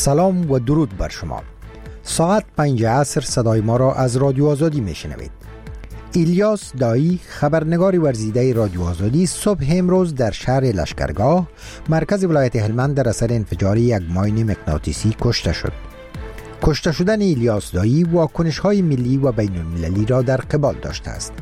سلام و درود بر شما. ساعت 5 عصر صدای ما را از رادیو آزادی میشنوید. الیاس دایی، خبرنگار ورزیده رادیو آزادی، صبح امروز در شهر لشکرگاه مرکز ولایت هلمند در اثر انفجار یک ماین مغناطیسی کشته شد. کشته شدن الیاس دایی واکنش‌های ملی و بین المللی را در قبال داشته است.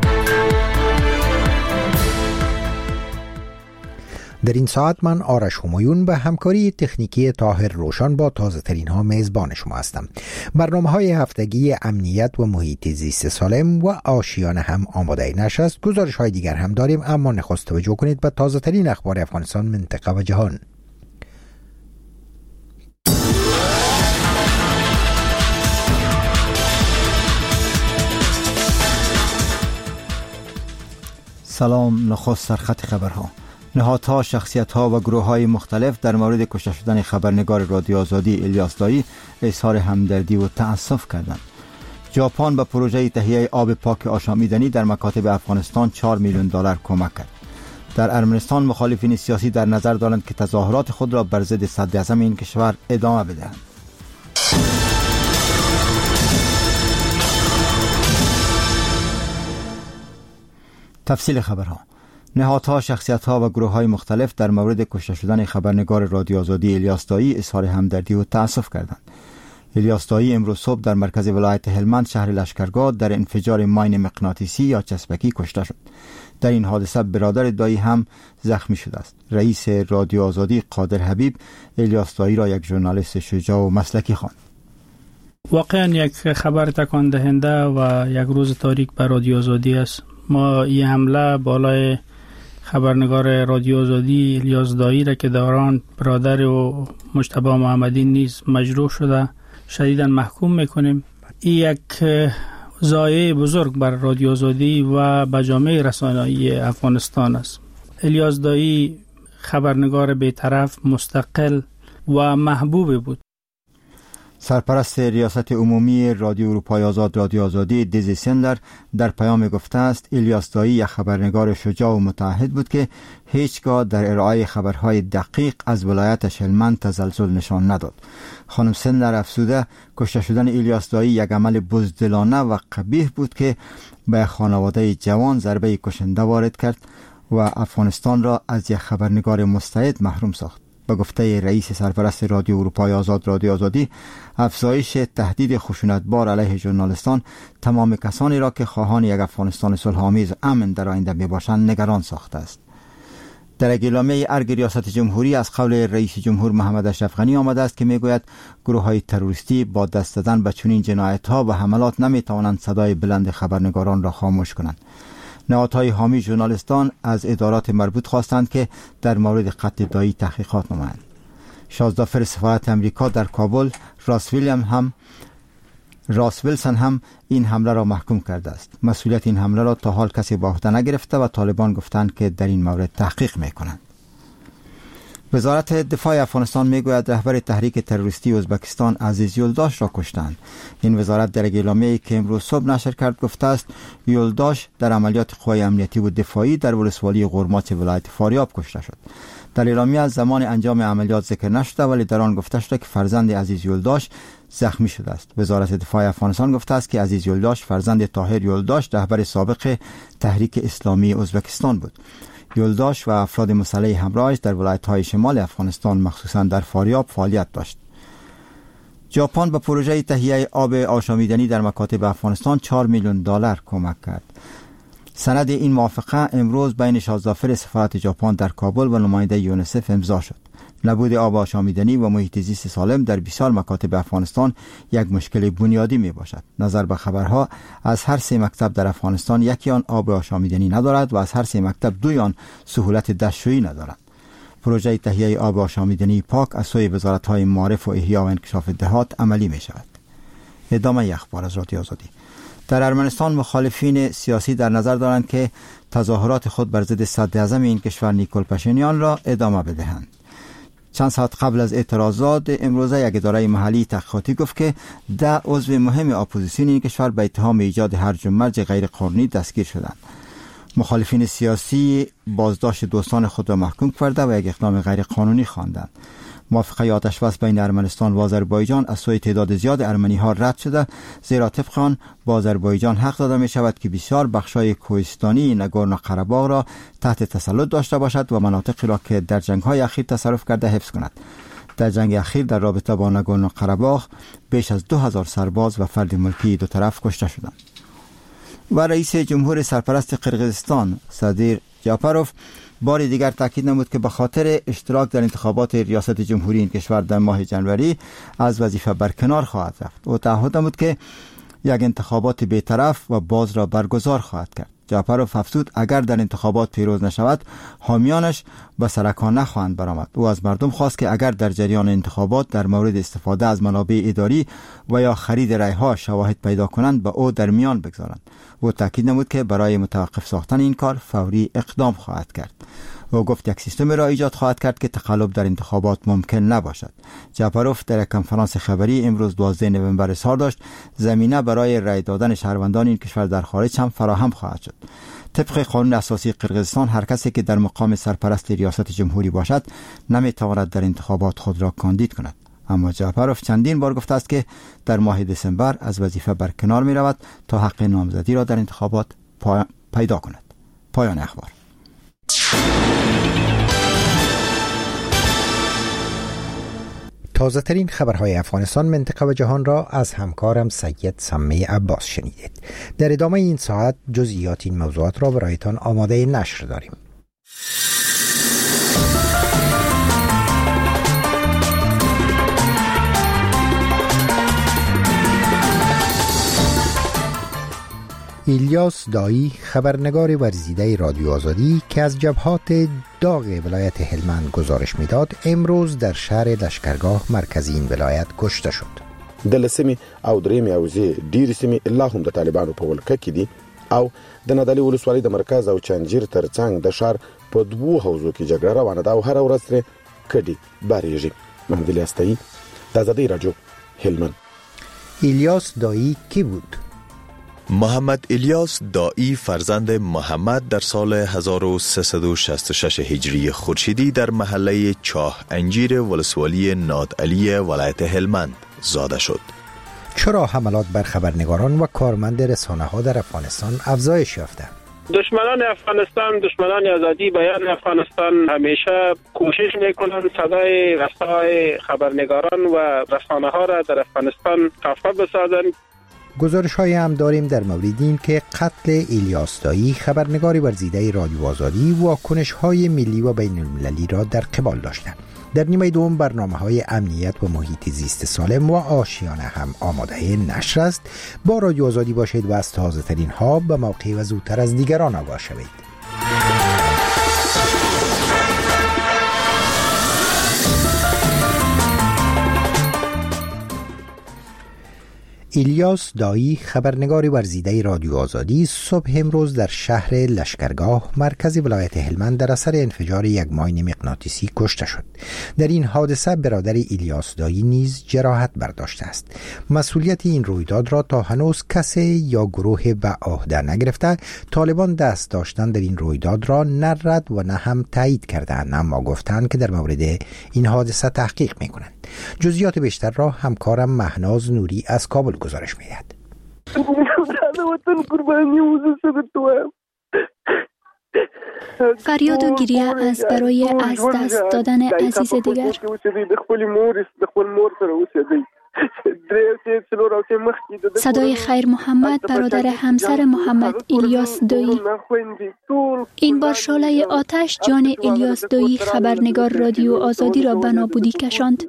در این ساعت من آرش همایون به همکاری تکنیکی طاهر روشن با تازه ترین ها میزبان شما هستم. برنامه های هفتگی امنیت و محیط زیست سالم و آشیانه هم آماده نشست. گزارش های دیگر هم داریم، اما نخست توجه کنید به تازه ترین اخبار افغانستان، منطقه و جهان. سلام. نخست سرخط خبرها. نهادها، شخصیت‌ها و گروه‌های مختلف در مورد کشته شدن خبرنگار رادیو آزادی الیاس دایی اظهار همدردی و تأسف کردند. ژاپن به پروژه تهیه آب پاک آشامیدنی در مکاتب افغانستان 4 میلیون دلار کمک کرد. در ارمنستان مخالفین سیاسی در نظر دارند که تظاهرات خود را بر ضد صدراعظم این کشور ادامه بدهند. تفصیل خبرها. نهادها، شخصیت‌ها و گروه‌های مختلف در مورد کشته شدن خبرنگار رادیو آزادی الیاس دایی اظهار همدردی و تأسف کردند. الیاس دایی امروز صبح در مرکز ولایت هلمند شهر لشکرگاه در انفجار ماین مغناطیسی یا چسبکی کشته شد. در این حادثه برادر دایی هم زخمی شده است. رئیس رادیو آزادی قادر حبیب الیاس دایی را یک ژورنالیست شجاع و مسلکی خواند. واقعا یک خبر تکان دهنده و یک روز تاریک بر رادیو آزادی است. ما این حمله بالای خبرنگار رادیو آزادی الیاس دایی را که دوران برادر و مجتبی محمدی نیز مجروح شده شدیداً محکوم میکنیم. این یک ضایعه بزرگ بر رادیو آزادی و به جامعه رسانه‌ای افغانستان است. الیاس دایی خبرنگار بی‌طرف، مستقل و محبوب بود. سرپرست ریاست عمومی رادیو اروپای آزاد رادیو آزادی دیزی سندلر در پیام گفته است الیاس دایی یک خبرنگار شجاع و متعهد بود که هیچگاه در ارائه خبرهای دقیق از ولایتش هلمند تزلزل نشان نداد. خانم سندلر افزوده کشته شدن الیاس دایی یک عمل بزدلانه و قبیح بود که به خانواده جوان ضربه کشنده وارد کرد و افغانستان را از یک خبرنگار مستعد محروم ساخت. به گفته رئیس سرپرست رادیو اروپای آزاد رادیو آزادی، افزایش تهدید خشونتبار علیه ژورنالیستان تمام کسانی را که خواهان یک افغانستان صلح‌آمیز و امن در آینده میباشند نگران ساخته است. در اعلامیه ارگ ریاست جمهوری از قول رئیس جمهور محمد اشرف غنی آمده است که میگوید گروه‌های تروریستی با دست دادن به چنین جنایت‌ها و حملات نمیتوانند صدای بلند خبرنگاران را خاموش کنند. نهادهای حامی ژورنالیستان از ادارات مربوط خواستند که در مورد قتل دایی تحقیقات نمایند. 16 فر سفارت امریکا در کابل راس ویلسون هم این حمله را محکوم کرده است. مسئولیت این حمله را تا حال کسی به عهده نگرفته و طالبان گفتند که در این مورد تحقیق میکنند. وزارت دفاع افغانستان میگوید رهبر تحریک تروریستی ازبکستان عزیز یولداش را کشتند. این وزارت در اعلامیه‌ای که امروز صبح نشر کرد گفته است یولداش در عملیات قوای امنیتی و دفاعی در ولسوالی قرماچ ولایت فاریاب کشته شد. در اعلامیه از زمان انجام عملیات ذکر نشده ولی در آن گفته شده که فرزند عزیز یولداش زخمی شده است. وزارت دفاع افغانستان گفته است که عزیز یولداش فرزند طاهر یولداش رهبر سابق تحریک اسلامی ازبکستان بود. یولداش و افراد مسلح همراهش در ولایت‌های شمال افغانستان مخصوصاً در فاریاب فعالیت داشت. ژاپن به پروژه تهیه آب آشامیدنی در مکاتب افغانستان 4 میلیون دلار کمک کرد. سند این موافقه امروز بین 16 فر سفارت ژاپن در کابل و نماینده یونیسف امضا شد. نبود آب آشامیدنی و محیط زیست سالم در بسیار مکاتب افغانستان یک مشکل بنیادی می باشد. نظر به خبرها از هر 3 مکتب در افغانستان یکی آن آب آشامیدنی ندارد و از هر 3 مکتب 2 آن سهولت دستشویی ندارد. پروژه تهیه آب آشامیدنی پاک از سوی وزارت‌های معارف و احیا و انکشاف دهات عملی می شود. ادامه اخبار از رادیو آزادی. در ارمنستان مخالفین سیاسی در نظر دارند که تظاهرات خود بر ضد صدراعظم این کشور نیکول پاشینیان را ادامه بدهند. چند ساعت قبل از اعتراضات امروزه یک اداره محلی تحقیقاتی گفت که 10 عضو مهم اپوزیسیون این کشور به اتهام ایجاد هرج و مرج غیر قانونی دستگیر شدند. مخالفین سیاسی بازداشت دوستان خود را محکوم کرده و یک اقدام غیر قانونی خواندند. موافقه آتش‌بس بین ارمنستان و آذربایجان از سوی تعداد زیاد ارمنی‌ها رد شده، زیرا طبق آن با آذربایجان حق داده می‌شود که بسیار بخش‌های کوهستانی ناگورنو قره‌باغ را تحت تسلط داشته باشد و مناطقی را که در جنگ‌های اخیر تصرف کرده حفظ کند. در جنگ اخیر در رابطه با ناگورنو قره‌باغ بیش از 2000 سرباز و فرد ملکی دو طرف کشته شدند. و رئیس جمهور سرپرست قرقیزستان صادر جاپاروف بار دیگر تاکید نمود که به خاطر اشتراک در انتخابات ریاست جمهوری این کشور در ماه جنوری از وظیفه برکنار خواهد رفت. او تعهد نمود که یک انتخابات بی‌طرف و باز را برگزار خواهد کرد. جاپاروف افزود اگر در انتخابات پیروز نشود حامیانش به سرکان نخواهند برآمد. او از مردم خواست که اگر در جریان انتخابات در مورد استفاده از منابع اداری و یا خرید رای‌ها شواهد پیدا کنند به او در میان بگذارند. او تاکید نمود که برای متوقف ساختن این کار فوری اقدام خواهد کرد. او گفت یک سیستم را ایجاد خواهد کرد که تقلب در انتخابات ممکن نباشد. جاپاروف در یک کنفرانس خبری امروز 12 نوامبر اظهار داشت زمینه برای رای دادن شهروندان این کشور در خارج هم فراهم خواهد شد. طبق قانون اساسی قرقیزستان هر کسی که در مقام سرپرست ریاست جمهوری باشد نمیتواند در انتخابات خود را کاندید کند. اما جاپاروف چندین بار گفته است که در ماه دسامبر از وظیفه برکنار می رود تا حق نامزدی را در انتخابات پیدا کند. پایان اخبار. تازه ترین خبرهای افغانستان، منطقه و جهان را از همکارم سید سمی عباس شنیدید. در ادامه این ساعت جزئیات این موضوعات را برایتان آماده نشر داریم. الیاس دایی، خبرنگار ورزیده رادیو آزادی که از جبهات داغ ولایت هلمند گزارش میداد، امروز در شهر لشکرگاه مرکزی این ولایت کشته شد. د لسمی او درېمې حوزې ډېرې سیمې لا هم د طالبانو په ولکه کې دي او د نادعلي ولسوالۍ د مرکز او چنجیر ترڅنګ د ښار په دوو حوزو کې جګړه روانه ده او هره ورځ ترې کډې بارېږي. محمد الیاس دایی، د آزادۍ راډیو، هلمند. الیاس دایی کی بود؟ محمد الیاس دایی فرزند محمد در سال 1366 هجری خورشیدی در محله چاه انجیر ولسوالی نادعلی ولایت هلمند زاده شد. چرا حملات بر خبرنگاران و کارمند رسانه‌ها در افغانستان افزایش یافته؟ دشمنان افغانستان، دشمنان آزادی بیان افغانستان همیشه کوشش میکنند صدای رسای خبرنگاران و رسانه‌ها را در افغانستان خفه بسازند. گزارش‌هایی هم داریم در مورد این که قتل الیاس دایی، خبرنگار ورزیده رادیو آزادی، واکنش‌های ملی و بین‌المللی را در قبال داشتند. در نیمه دوم برنامه‌های امنیت و محیط زیست سالم و آشیانه هم آماده نشر است. با رادیو آزادی باشید و از تازه‌ترین ها به موقع و زودتر از دیگران آگاه شوید. الیاس دایی، خبرنگار ورزیده رادیو آزادی، صبح امروز در شهر لشکرگاه مرکز ولایت هلمند در اثر انفجار یک ماین مغناطیسی کشته شد. در این حادثه برادر الیاس دایی نیز جراحت برداشته است. مسئولیت این رویداد را تا هنوز کسی یا گروه به عهده نگرفته. طالبان دست داشتن در این رویداد را نه رد و نه هم تایید کردند، اما گفتند که در مورد این حادثه تحقیق می‌کنند. جزئیات بیشتر را همکارم مهناز نوری از کابل گزارش می‌دهد. فریاد و گریه از برای از دست دادن عزیز دیگر. صدای خیر محمد، برادر همسر محمد الیاس دایی. این بار شعله آتش جان الیاس دایی، خبرنگار رادیو آزادی را به نابودی کشاند.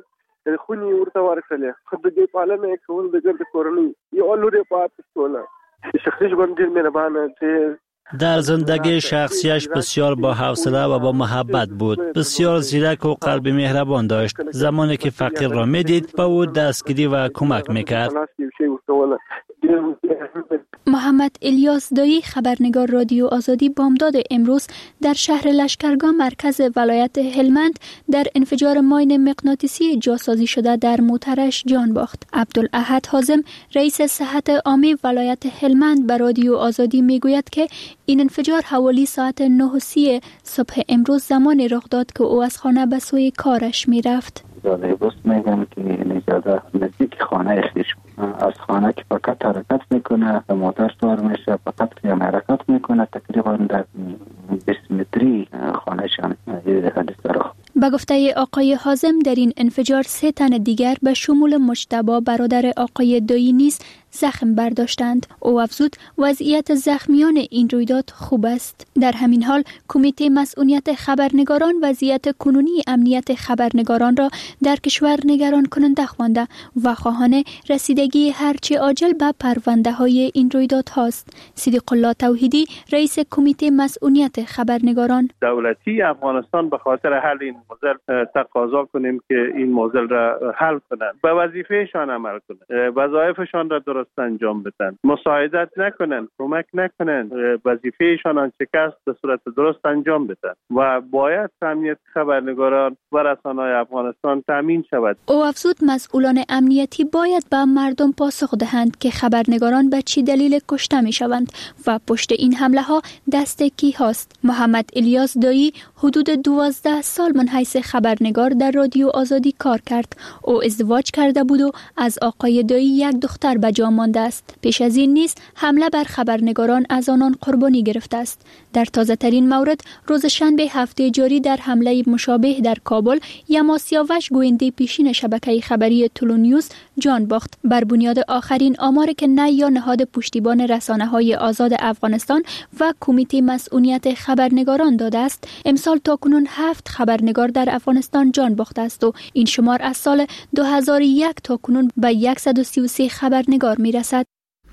در زندگی شخصیش بسیار با حوصله و با محبت بود. بسیار زیرک و قلب مهربان داشت. زمانی که فقیر را میدید به او دستگیری و کمک میکرد. محمد الیاس دایی، خبرنگار رادیو آزادی، بامداد امروز در شهر لشکرگاه مرکز ولایت هلمند در انفجار ماین مغناطیسی جاسازی شده در موترش جان باخت. عبدالاحد حازم، رئیس صحت عامه ولایت هلمند، به رادیو آزادی میگوید که این انفجار حوالی ساعت 9:30 صبح امروز زمانی رخ داد که او از خانه به سوی کارش میرفت. زاده بست میگم که نجاده نزدیک خانه خیش از خانه که فقط حرکت میکنه موتور سوار میشه فقط که حرکت میکنه تقریبا در 20 متری خانهشان حدیث داره. به گفته آقای حازم در این انفجار 3 تن دیگر به شمول مجتبی برادر آقای دایی نیز زخم برداشتند. او افزود وضعیت زخمیان این رویداد خوب است. در همین حال کمیته مسئولیت خبرنگاران وضعیت کنونی امنیت خبرنگاران را در کشور نگران کننده خوانده و خواهان رسیدگی هرچه عاجل به پرونده های این رویداد هاست. صدیق الله توحیدی رئیس کمیته مسئولیت خبرنگاران: دولتی افغانستان به خاطر حل این موضوع تقاضا کنیم که این موضوع را حل کنند، به وظیفهشان عمل کنند، وظایفشان را درست انجام بدن، مساعدت نکنن، کمک نکنن، وظیفهشان آنچه که است به صورت درست انجام بدن و باید امنیت خبرنگاران و رسانه‌های افغانستان تامین شود. او افزود مسئولان امنیتی باید به مردم پاسخ دهند که خبرنگاران به چه دلیل کشته می شوند و پشت این حمله ها دست کی هاست. محمد الیاس دایی حدود 12 سال من حیث خبرنگار در رادیو آزادی کار کرد. او ازدواج کرده بود و از آقای دایی یک دختر به جا مانده است. پیش از این نیز حمله بر خبرنگاران از آنان قربانی گرفته است. در تازه ترین مورد روز شنبه هفته جاری در حمله مشابه در کابل یما سیاوش گوینده پیشین شبکه خبری تولونیوز جان باخت. بر بنیاد آخرین آمار که نیا نهاد پشتیبان رسانه‌های آزاد افغانستان و کمیته مسئولیت خبرنگاران داده است، امسال تاکنون 7 خبرنگار در افغانستان جان باخته است و این شمار از سال 2001 تاکنون به 133 خبرنگار میرسد.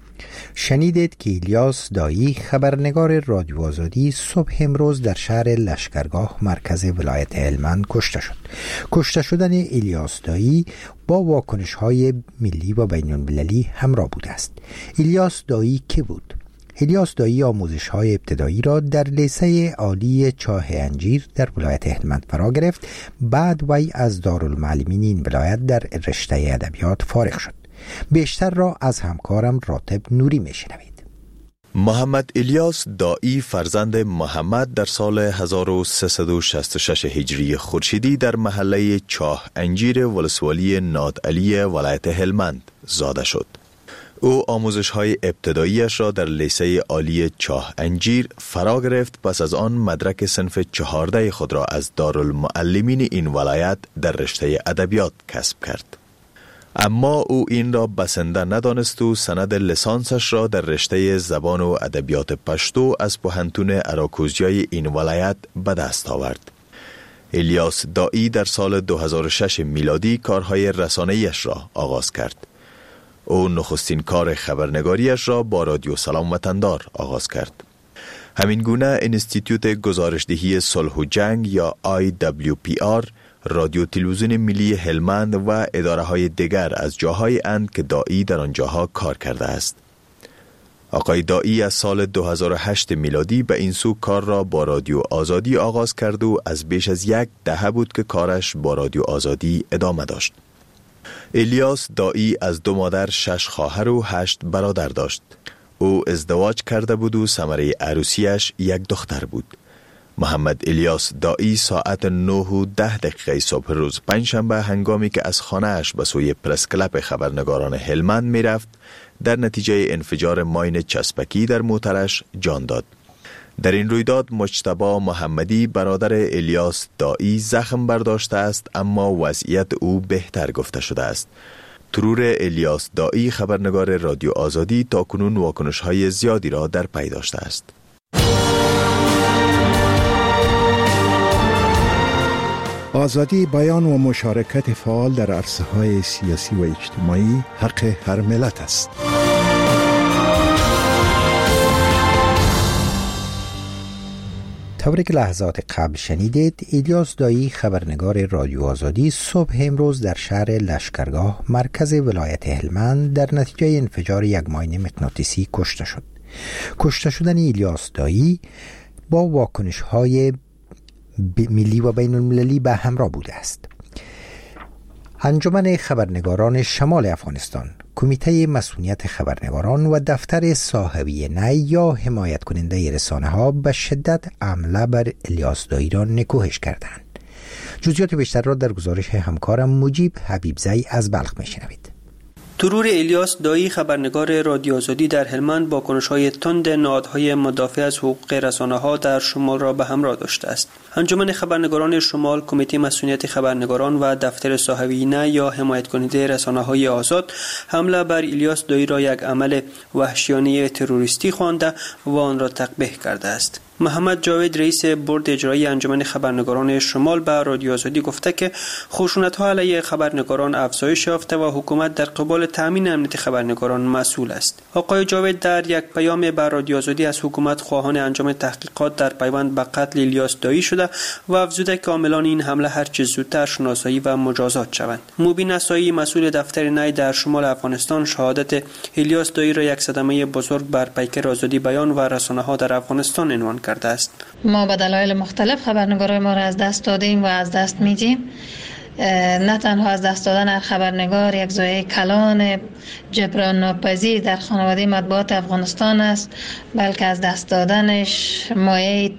شنیدید که الیاس دایی خبرنگار رادیو آزادی صبح امروز در شهر لشکرگاه مرکز ولایت هلمند کشته شد. کشته شدن الیاس دایی با واکنش‌های ملی و بین‌المللی همراه بوده است. الیاس دایی کی بود؟ الیاس دایی آموزش‌های ابتدایی را در لیسه عالی چاه انجیر در ولایت هلمند فرا گرفت. بعد وی از دارالمعلمین این ولایت در رشته ادبیات فارغ شد. بیشتر را از همکارم راتب نوری میشنوید. محمد الیاس دایی فرزند محمد در سال 1366 هجری خورشیدی در محله چاه انجیر ولسوالی نادعلی ولایت هلمند زاده شد. او آموزش‌های ابتداییش را در لیسه عالی چاه انجیر فرا گرفت. پس از آن مدرک صنف 14 خود را از دارالمعلمین این ولایت در رشته ادبیات کسب کرد. اما او این را بسنده ندانست و سند لیسانسش را در رشته زبان و ادبیات پشتو از پوهنتون اراکوزیای این ولایت به دست آورد. الیاس دایی در سال 2006 میلادی کارهای رسانه‌ایش را آغاز کرد. او نخستین کار خبرنگاریش را با رادیو سلام وطندار آغاز کرد. همین گونه انستیتوت گزارشدهی صلح و جنگ یا IWPR، رادیو تلویزیون ملی هلمند و اداره های دیگر از جاهای اند که دایی در آنجاها کار کرده است. آقای دایی از سال 2008 میلادی به این سو کار را با رادیو آزادی آغاز کرد و از بیش از 10 دهه بود که کارش با رادیو آزادی ادامه داشت. الیاس دایی از 2 مادر 6 خواهر و 8 برادر داشت. او ازدواج کرده بود و ثمره عروسیش 1 دختر بود. محمد الیاس دایی ساعت 9:10 صبح روز پنجشنبه هنگامی که از خانه‌اش به سوی پرس کلب خبرنگاران هلمند می‌رفت، در نتیجه انفجار ماین چسبکی در موترش جان داد. در این رویداد مجتبی محمدی برادر الیاس دایی زخم برداشته است، اما وضعیت او بهتر گفته شده است. ترور الیاس دایی خبرنگار رادیو آزادی تاکنون واکنش‌های زیادی را در پی داشته است. آزادی بیان و مشارکت فعال در عرصه‌های سیاسی و اجتماعی حق هر ملت است. طوری که لحظات قبل شنیدید، الیاس دایی خبرنگار رادیو آزادی صبح امروز در شهر لشکرگاه مرکز ولایت هلمند در نتیجه انفجار یک ماین مغناطیسی کشته شد. کشته شدن الیاس دایی با واکنش‌های ملی و بین المللی به همراه بوده است. انجمن خبرنگاران شمال افغانستان، کمیته مسئولیت خبرنگاران و دفتر صاحبی نی یا حمایت کننده رسانه ها به شدت حمله بر الیاس دایی را نکوهش کردند. جزئیات بیشتر را در گزارش همکارم مجیب حبیبزی از بلخ میشنوید. ترور الیاس دایی خبرنگار رادیو آزادی در هلمند با کنش‌های تند نهادهای مدافع از حقوق رسانه‌ها در شمال را به همراه داشته است. انجمن خبرنگاران شمال، کمیته مسئولیت خبرنگاران و دفتر صاحبینه یا حمایت کننده رسانه‌های آزاد حمله بر الیاس دایی را یک عمل وحشیانه تروریستی خوانده و آن را تقبیح کرده است. محمد جاوید رئیس بورد اجرایی انجمن خبرنگاران شمال به رادیو آزادی گفته که خشونت‌ها علیه خبرنگاران افزایش یافته و حکومت در قبال تامین امنیت خبرنگاران مسئول است. آقای جاوید در یک پیام به رادیو آزادی از حکومت خواهان انجام تحقیقات در پیوند به قتل الیاس دایی شده و افزوده که عاملان این حمله هر چه زودتر شناسایی و مجازات شوند. مبین نسایی مسئول دفتر نی در شمال افغانستان شهادت الیاس دایی را یک صدمه بزرگ بر پیکر آزادی بیان و رسانه‌ها در افغانستان عنوان کرده است. ما به دلایل مختلف خبرنگارای ما را از دست دادیم و از دست میدیم. نه تنها از دست دادن خبرنگار یک زایه کلان جبران ناپذیر در خانواده مطبوعات افغانستان است، بلکه از دست دادنش مایه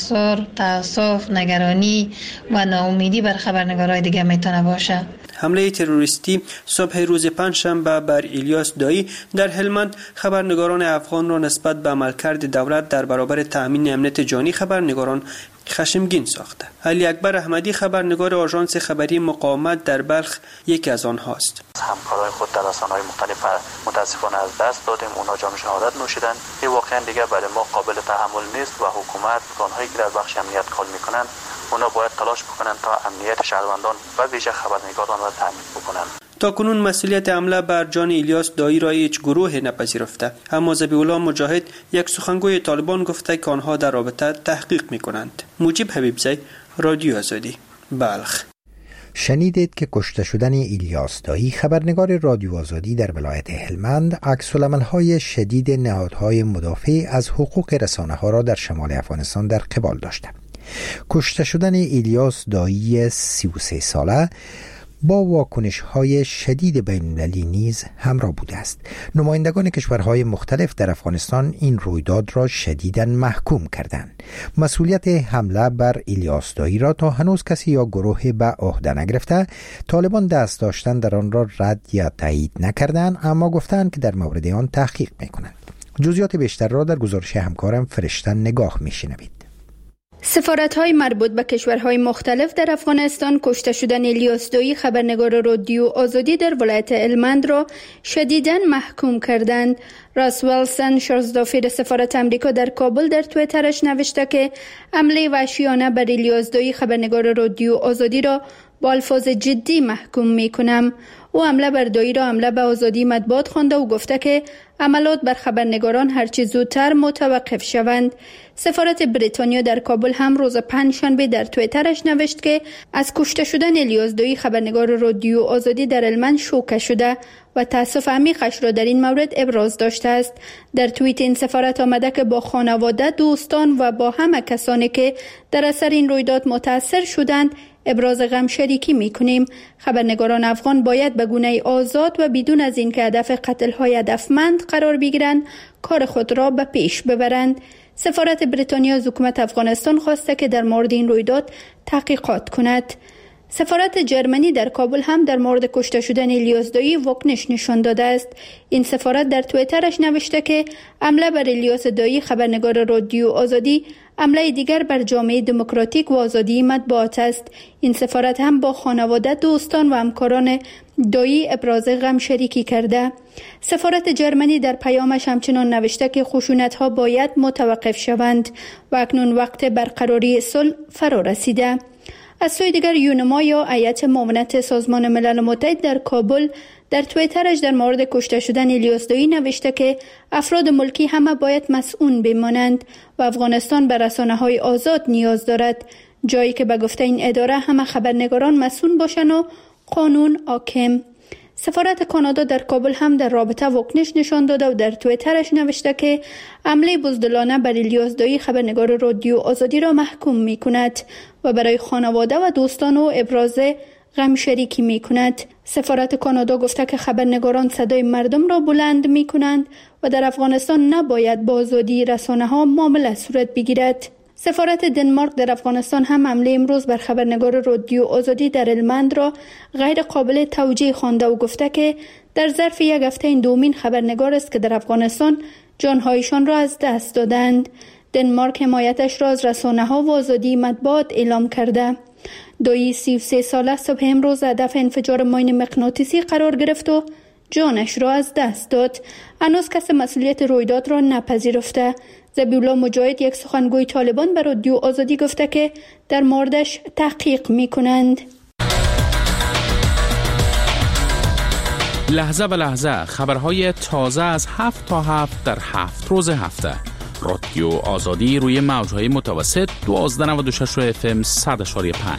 تأسف، نگرانی و ناامیدی بر خبرنگارای دیگه میتونه باشه. حمله تروریستی صبح روز پنجشنبه بر الیاس دایی در هلمند خبرنگاران افغان را نسبت به عملکرد دولت در برابر تأمین امنیت جانی خبرنگاران خشمگین ساخته. علی اکبر احمدی خبرنگار آژانس خبری مقاومت در بلخ یکی از آنهاست. همکارای خود در رسانه‌های مختلف متاسفانه از دست دادیم، اونا جام شهادت نوشیدن. این واقعا دیگه برای ما قابل تحمل نیست و حکومت آنهایی که در بخش امنیت کار میکنن اونا باید تلاش بکنن تا امنیت شهروندان و ویژه خبرنگاران را تامین بکنن. تاکنون مسئولیت حمله بر جان الیاس دایی را هیچ گروه نپذیرفته، اما ذبیح الله مجاهد یک سخنگوی طالبان گفته که آنها در رابطه تحقیق میکنند. مجیب حبیبزی، رادیو آزادی، بلخ. شنیدید که کشته شدن الیاس دایی خبرنگار رادیو آزادی در ولایت هلمند عکس‌العمل‌های شدید نهادهای مدافع از حقوق رسانه‌ها را در شمال افغانستان در قبال داشته. کشته شدن الیاس دایی 33 ساله با واکنش‌های شدید بین‌المللی نیز همراه بوده است. نمایندگان کشورهای مختلف در افغانستان این رویداد را شدیداً محکوم کردند. مسئولیت حمله بر الیاس دایی را تا هنوز کسی یا گروه به عهده نگرفته. طالبان دست داشتن در آن را رد یا تایید نکردند، اما گفتند که در مورد آن تحقیق می‌کنند. جزئیات بیشتر را در گزارش همکارم فرشتن نگاه می‌شنوید. سفارت‌های مربوط به کشورهای مختلف در افغانستان کشته شدن الیاس دایی خبرنگار رادیو آزادی در ولایت هلمند را شدیداً محکوم کردند. راس ویلسون شازدافیر سفارت آمریکا در کابل در توییترش نوشته که حمله وحشیانه بر الیاس دایی خبرنگار رادیو آزادی را با الفاظ جدی محکوم می‌کنم. او حمله بر دایی را حمله به آزادی مطبوعات خوانده و گفته که عملات بر خبرنگاران هرچه زودتر متوقف شوند. سفارت بریتانیا در کابل هم روز پنجشنبه در توییترش نوشت که از کشته شدن الیاس دایی خبرنگار رادیو آزادی در هلمند شوکه شده و تأسف عمیقش را در این مورد ابراز داشته است. در توییت این سفارت آمده که با خانواده، دوستان و با همه کسانی که در اثر این رویداد متاثر شدند ابراز غم شریکی می‌کنیم. خبرنگاران افغان باید به گونه آزاد و بدون از اینکه هدف قتل‌های هدفمند قرار بگیرند کار خود را به پیش ببرند. سفارت بریتانیا از حکومت افغانستان خواسته که در مورد این رویداد تحقیقات کند. سفارت جرمنی در کابل هم در مورد کشته شدن الیاس دایی واکنش نشان داده است. این سفارت در توییترش نوشته که حمله بر الیاس دایی خبرنگار رادیو آزادی حمله دیگر بر جامعه دموکراتیک و آزادی مطبوعات است. این سفارت هم با خانواده، دوستان و همکاران دایی ابراز غم شریکی کرده. سفارت جرمنی در پیامش همچنان نوشته که خشونت‌ها باید متوقف شوند و اکنون وقت برقراری صلح فرا رسیده. از سوی دیگر یونما یا هیئت معاونت سازمان ملل متحد در کابل در توییترش در مورد کشته شدن الیاس دایی نوشته که افراد ملکی همه باید مسئول بمانند و افغانستان به رسانه‌های آزاد نیاز دارد، جایی که به گفته این اداره همه خبرنگاران مسئول باشند و قانون حاکم. سفارت کانادا در کابل هم در رابطه واکنش نشان داده و در توییترش نوشته که حمله بزدلانه بر الیاس دایی خبرنگار رادیو آزادی را محکوم می‌کند و برای خانواده و دوستان او ابراز غم شریکی می‌کند. سفارت کانادا گفته که خبرنگاران صدای مردم را بلند می‌کنند و در افغانستان نباید با آزادی رسانه‌ها معامله صورت بگیرد. سفارت دنمارک در افغانستان هم حمله امروز بر خبرنگار رادیو آزادی در هلمند را غیر قابل توجیه خوانده و گفته که در ظرف یک هفته این دومین خبرنگار است که در افغانستان جانهایشان را از دست دادند. دنمارک حمایتش را از رسانه‌ها و آزادی مطبوعات اعلام کرده. دایی 33 ساله صبح امروز هدف انفجار ماین مغناطیسی قرار گرفت و جانش را از دست داد. هنوز کس مسئولیت رویداد را نپذیرفته. ذبیح‌الله مجاهد، یک سخنگوی طالبان، به رادیو آزادی گفته که در موردش تحقیق می‌کنند. لحظه به لحظه خبرهای تازه از 7 تا 7 در 7 روز هفته. رادیو آزادی روی موج‌های متوسط 1296 FM 100.5.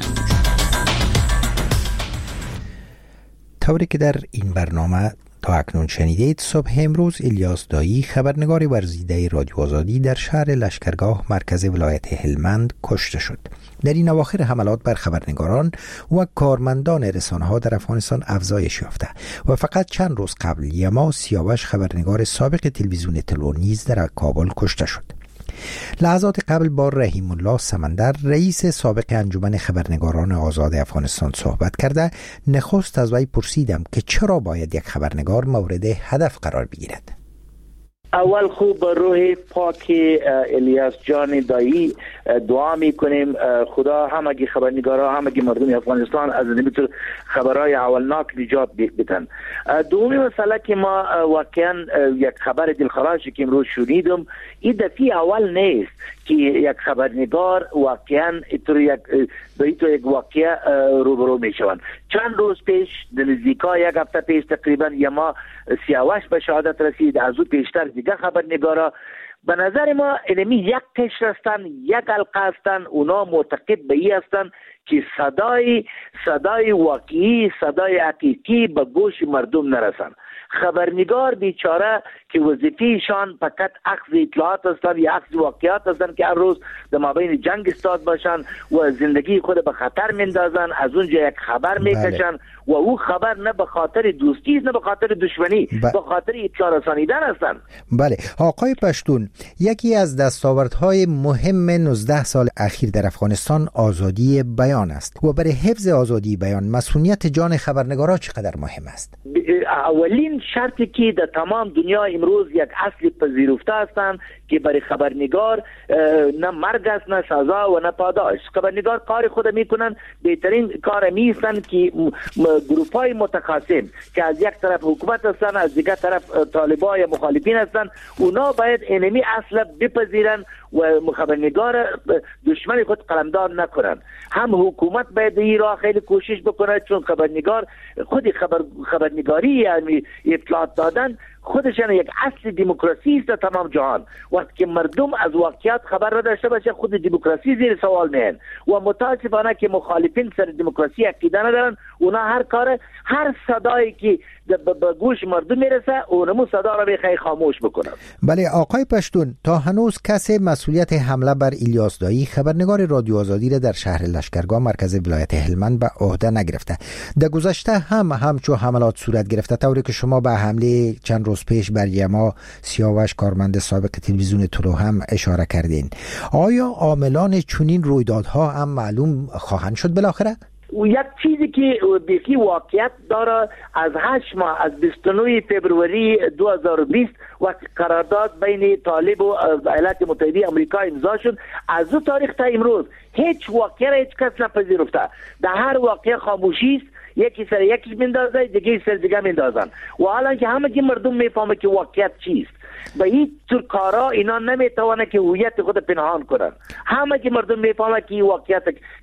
طوری که در این برنامه تا اکنون شنیدید، صبح امروز الیاس دایی، خبرنگار ورزیده رادیو آزادی، در شهر لشکرگاه مرکز ولایت هلمند کشته شد. در این اواخر حملات بر خبرنگاران و کارمندان رسانه‌ها در افغانستان افزایش یافته و فقط چند روز قبل یما سیاوش، خبرنگار سابق تلویزیون طلوع نیز در کابل کشته شد. لحظات قبل با رحیم الله سمندر، رئیس سابق انجمن خبرنگاران آزاد افغانستان، صحبت کرده نخست از وی پرسیدم که چرا باید یک خبرنگار مورد هدف قرار بگیرد. اول خوب روح پاک الیاس جان دایی دعا میکنیم خدا همگی خبرنگارا، همگی مردم افغانستان از این خبرهای اولناک نجات بدن. دومی مسئله که ما واقعا یک خبر دلخراشی که امروز شنیدم، این دفعه اول نیست که یک خبرنگار واقعا یک واقعه روبرو میشوند. چند روز پیش نزدیکا یک هفته پیش تقریبا یما سیاوش به شهادت رسید، از او پیشتر دیگه خبرنگارا. به نظر ما اینمی یک قشر هستن، یک حلقه هستن، اونا معتقد به این هستن که صدای واقعی، صدای حقیقی به گوش مردم نرسن. خبرنگار بیچاره که وظیفه‌شان فقط اخذ اطلاعات هستند یا اخذ واقعات هستند که هر روز در مابین جنگ استاد باشن و زندگی خود به خطر میندازن، از اونجا یک خبر میکشن و او خبر نه به خاطر دوستی نه به خاطر دشمنی، به خاطر اطلاع رسانیدن هستند. بله آقای پشتون، یکی از دستاوردهای مهم 19 سال اخیر در افغانستان آزادی بیان است و برای حفظ آزادی بیان مسئولیت جان خبرنگارا چقدر مهم است؟ اولین شرطی که در تمام دنیا امروز یک اصل پذیرفته هستند که برای خبرنگار نه مرگ است نه سزا و نه پاداش. خبرنگار کار خود میکنن، بهترین کار میستن که گروپای متخاصم که از یک طرف حکومت هستن از دیگر طرف طالبان یا مخالفین هستن، اونا باید اینمی اصل بپذیرن و خبرنگار دشمن خود قلمداد نکنن. هم حکومت باید این راه خیلی کوشش بکنه، چون خبرنگار خود خبرنگاری یعنی اطلاعات دادن خودش یک اصل دموکراسی است در تمام جهان. وقتی که مردم از واقعیت خبر را داشته باشه خود دموکراسی زیر سوال میان و متاسفانه که مخالفین سر دموکراسی عقیده ندارن، اونا هر صدایی که به گوش مردم میرسه اونمو صدا را بخیر خاموش بکنن. بله آقای پشتون، تا هنوز کسی مسئولیت حمله بر الیاس دایی، خبرنگار رادیو آزادی را در شهر لشکرگاه مرکز ولایت هلمند به عهده نگرفته. در گذشته همچو حملات صورت گرفته، طوری که شما به حمله چند روز پیش بر یما سیاوش کارمند سابق تلویزیون طلوع هم اشاره کردین. آیا عاملان چنین رویدادها هم معلوم خواهند شد بالاخره؟ و یک چیزی که بیخی واقعیت داره، از 8 ماه از 29 فبروری 2020 وقتی قرارداد بین طالب و ایالات متحده آمریکا امضا شد، از اون تاریخ تا امروز هیچ واقعه را هیچ کس نپذیرفته. در هر واقعه خاموشی است، یکی سر یکی میندازه، دیگه سر دیگه میندازن و حالا که همه مردم میفهمه که واقعیت چیست. به هیچ طور کارا اینا نمیتونه که هویت خود پنهان کنن. همه که مردم میفهمه که واقعیت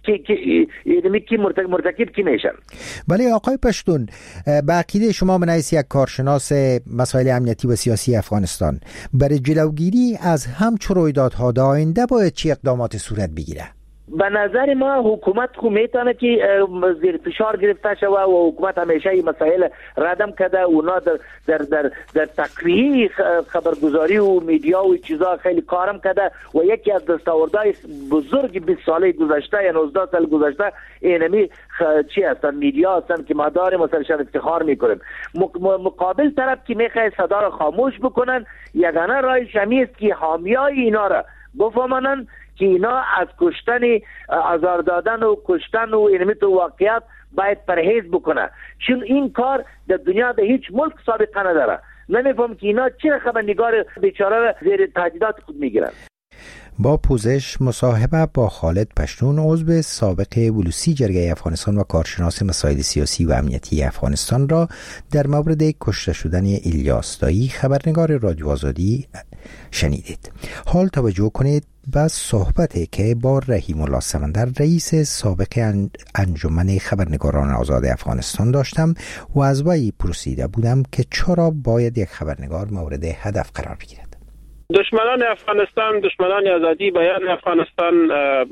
کی مرتکب کی میشن. بله آقای پشتون، به عقیده شما من حیث یک کارشناس مسائل امنیتی و سیاسی افغانستان، برای جلوگیری از همچون رویدادها در آینده باید چه اقدامات صورت بگیره؟ به نظر ما حکومت خو میتونه که زیر فشار گرفته شود و حکومت همیشه این مسائل ردم کرده. اونا در تقریه خبرگزاری و میدیا و چیزا خیلی کارم کرده و یکی از دستاوردهای بزرگ 20 ساله گذشته یا 19 سال گذشته اینمی چی هستن؟ میدیا هستن که ما داریم و سرشان افتخار میکنیم. مقابل طرف که میخواه صدا را خاموش بکنن، یگانه راه شمی است که حامیای اینا را بفهمانن که اینا از کشتن، آزار دادن و کشتن و اینمی تو واقعیت باید پرهیز بکنه، چون این کار در دنیا به هیچ ملک سابقه نداره. نمیفهم که اینا چرا خبرنگار بیچاره زیر تهدیدات خود میگیرن. با پوزش مصاحبه با خالد پشتون، عضو سابق بلوسی جرگه افغانستان و کارشناس مسائل سیاسی و امنیتی افغانستان را در مورد کشته شدن الیاس دایی خبرنگار رادیو آزادی شنیدید. حال توجه کنید به صحبتی که با رحیم الله سمندر رئیس سابق انجمن خبرنگاران آزاد افغانستان داشتم و از وی پرسیده بودم که چرا باید یک خبرنگار مورد هدف قرار بگیرد. دشمنان افغانستان، دشمنان آزادی بیان افغانستان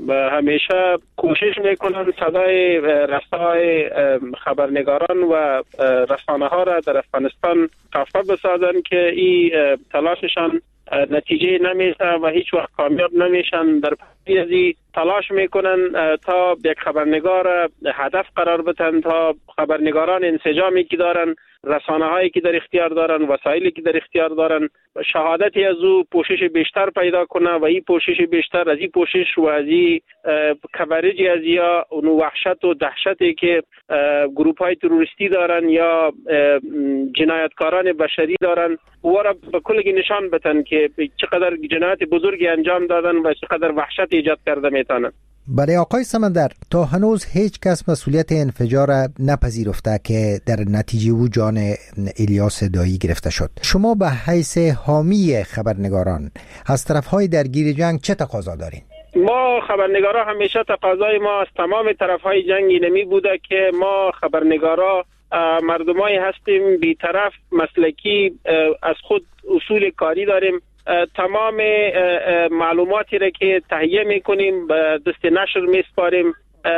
همیشه کوشش میکنند صدای رسای خبرنگاران و رسانه ها را در افغانستان خفه بسازند که این تلاششان نتیجه نمیشه و هیچ وقت کامیاب نمیشن. در پی تلاش میکنن تا یک خبرنگار هدف قرار بدن، تا خبرنگاران انسجامی که دارن، رسانه هایی که در اختیار دارن، وسایلی که در اختیار دارن، شهادتی از او پوشش بیشتر پیدا کنه و این پوشش بیشتر از این پوشش و از این کوریج از یا اون وحشت و دهشتی که گروپ های تروریستی دارن یا جنایتکاران بشری دارن و را به کلی نشان بدن که چقدر جنایت بزرگی انجام دادن و چقدر وحشت ایجاد کرده میتونن. برای آقای سمندر، تا هنوز هیچ کس مسئولیت انفجار نپذیرفته که در نتیجه او جان الیاس دایی گرفته شد. شما به حیث حامی خبرنگاران از طرفهای درگیر جنگ چه تقاضا دارین؟ ما خبرنگارا همیشه تقاضای ما از تمام طرفهای جنگی نمی بوده که ما خبرنگارا مردمایی هستیم بی‌طرف، مسلکی، از خود اصول کاری داریم. تمام معلوماتی را که تهیه میکنیم به دست نشر میسپاریم.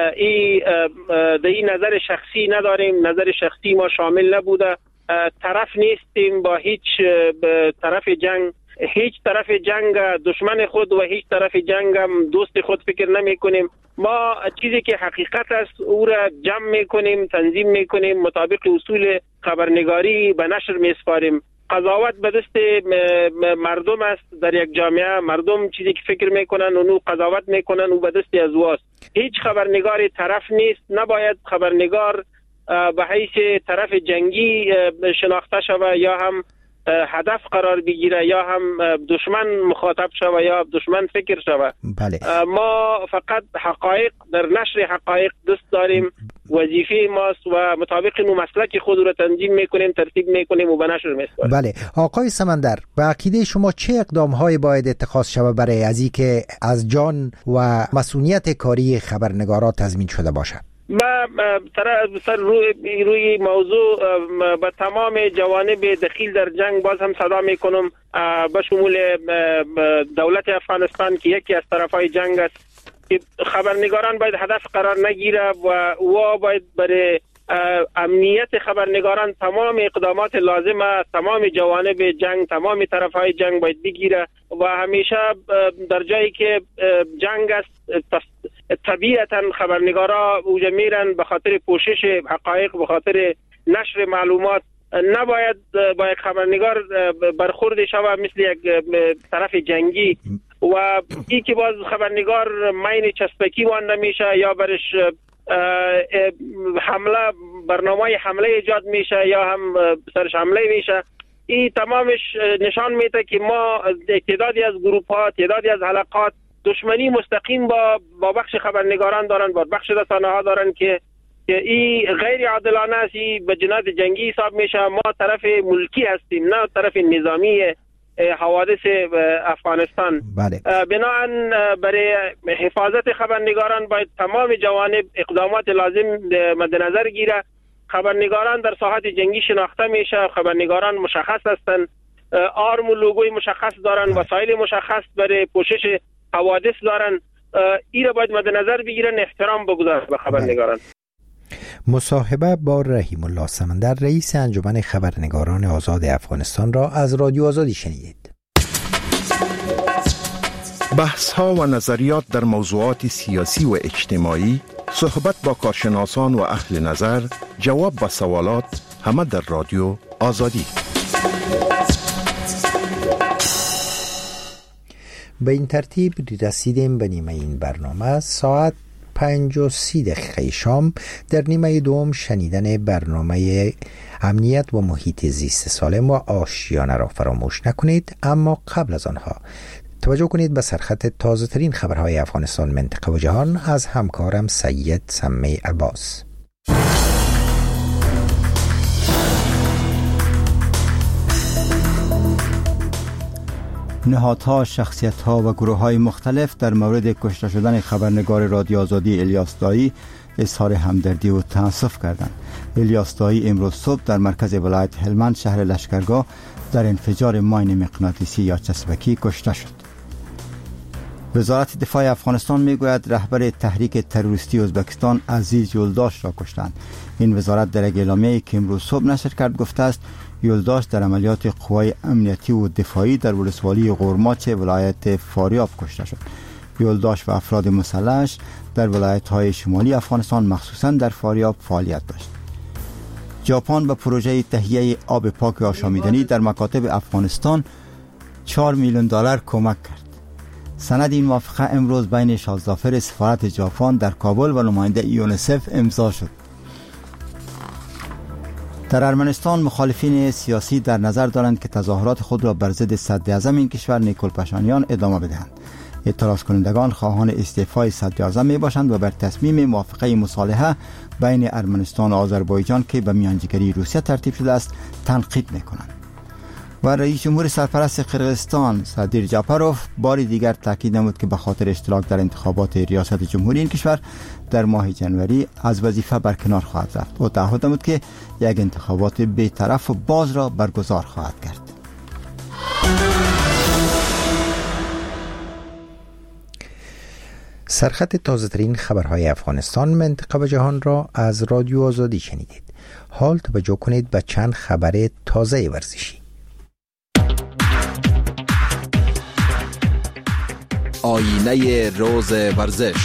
این نظر شخصی نداریم، نظر شخصی ما شامل نبوده. طرف نیستیم با هیچ طرف جنگ، هیچ طرف جنگ دشمن خود و هیچ طرف جنگ هم دوست خود فکر نمی کنیم. ما چیزی که حقیقت است او را جمع میکنیم، تنظیم میکنیم، مطابق اصول خبرنگاری به نشر میسپاریم. قضاوت به دست مردم است. در یک جامعه مردم چیزی که فکر میکنن اونو قضاوت میکنن و به دست از واست. هیچ خبرنگاری طرف نیست. نباید خبرنگار به حیث طرف جنگی شناخته شود یا هم هدف قرار بگیره یا هم دشمن مخاطب شود یا دشمن فکر شود. بله. ما فقط حقایق، در نشر حقایق دست داریم. وظیفه ماست و مطابق نو مسلک خود رو تنظیم میکنیم، ترتیب میکنیم و به نشر میسپاریم. بله. آقای سمندر، به عقیده شما چه اقدام‌هایی باید اتخاذ شود برای از اینکه از جان و مسئولیت کاری خبرنگارا تضمین شده باشد؟ ما روی موضوع به تمام جوانب دخیل در جنگ باز هم صدا میکنم، به شمول دولت افغانستان که یکی از طرفای جنگ است، که خبرنگاران باید هدف قرار نگیره و باید برای امنیت خبرنگاران تمام اقدامات لازمه، تمام جوانب جنگ، تمام طرفهای جنگ باید بگیره و همیشه در جایی که جنگ است طبیعتا خبرنگارا اوجا میرن به خاطر پوشش حقایق، به خاطر نشر معلومات. نباید با یک خبرنگار برخورد شود مثل یک طرف جنگی و این که باز خبرنگار مین چسبکی وانده میشه یا برش حمله، برنامه حمله ایجاد میشه یا هم سرش حمله میشه. این تمامش نشان میده که ما تعدادی از گروپ ها، تعدادی از حلقات دشمنی مستقیم با بخش خبرنگاران دارن، با بخش رسانه ها دارن که این غیر عادلانه است، به جنایت جنگی حساب میشه. ما طرف ملکی هستیم نه طرف نظامی حوادث افغانستان. بله. بنابراین برای حفاظت خبرنگاران باید تمام جوانب اقدامات لازم مد نظر گیره. خبرنگاران در ساحت جنگی شناخته میشه، خبرنگاران مشخص هستند، آرم و لوگوی مشخص دارن، وسایل مشخص برای پوشش حوادث دارن. این را باید مد نظر بگیرن، احترام بگذارن به خبرنگاران. مصاحبه با رحیم الله سمندر، رئیس انجمن خبرنگاران آزاد افغانستان را از رادیو آزادی شنیدید. بحث ها و نظریات در موضوعات سیاسی و اجتماعی، صحبت با کارشناسان و اهل نظر، جواب به سوالات، همه در رادیو آزادی. به این ترتیب رسیدیم به نیمه این برنامه. ساعت 5:30 شام در نیمه دوم شنیدن برنامه امنیت و محیط زیست سالم و آشیانه را فراموش نکنید. اما قبل از آنها توجه کنید به سرخط تازه ترین خبرهای افغانستان، منطقه و جهان از همکارم سید سمی عباس. نهادها، شخصیت‌ها و گروه‌های مختلف در مورد کشته شدن خبرنگار رادیو آزادی الیاس دایی اظهار همدردی و تأسف کردند. الیاس دایی امروز صبح در مرکز ولایت هلمند شهر لشکرگاه در انفجار ماین مغناطیسی یا چسبکی کشته شد. وزارت دفاع افغانستان میگوید رهبر تحریک تروریستی ازبکستان عزیز یولداش را کشتند. این وزارت در یک اعلامیه‌ای که امروز صبح نشر کرد گفته است یولداش در عملیات قوای امنیتی و دفاعی در ولسوالی غورماچ ولایت فاریاب کشته شد. یولداش و افراد مسلحش در ولایت‌های شمالی افغانستان مخصوصاً در فاریاب فعالیت داشت. ژاپن به پروژه تهیه آب پاک آشامیدنی در مکاتب افغانستان $4 میلیون کمک کرد. سند این موافقه امروز بین شازدافر سفارت ژاپن در کابل و نماینده یونیسف امضا شد. در ارمنستان مخالفین سیاسی در نظر دارند که تظاهرات خود را بر ضد صدراعظم این کشور نیکول پاشانیان ادامه بدهند. اعتراض کنندگان خواهان استعفای صدراعظم می باشند و بر تصمیم موافقه مصالحه بین ارمنستان و آذربایجان که به میانجیگری روسیه ترتیب شده است تنقید می کنند. و رئیس جمهور سرپرست قرقیزستان صادر جاپاروف بار دیگر تاکید نمود که به خاطر اشتراک در انتخابات ریاست جمهوری این کشور در ماه جنوری از وظیفه برکنار خواهد رفت. او تعهد نمود که یک انتخابات بی‌طرف و باز را برگزار خواهد کرد. سرخط تازه ترین خبرهای افغانستان، منطقه و جهان را از رادیو آزادی شنیدید. حال توجه کنید به چند خبر تازه ورزشی. آینه روز ورزش.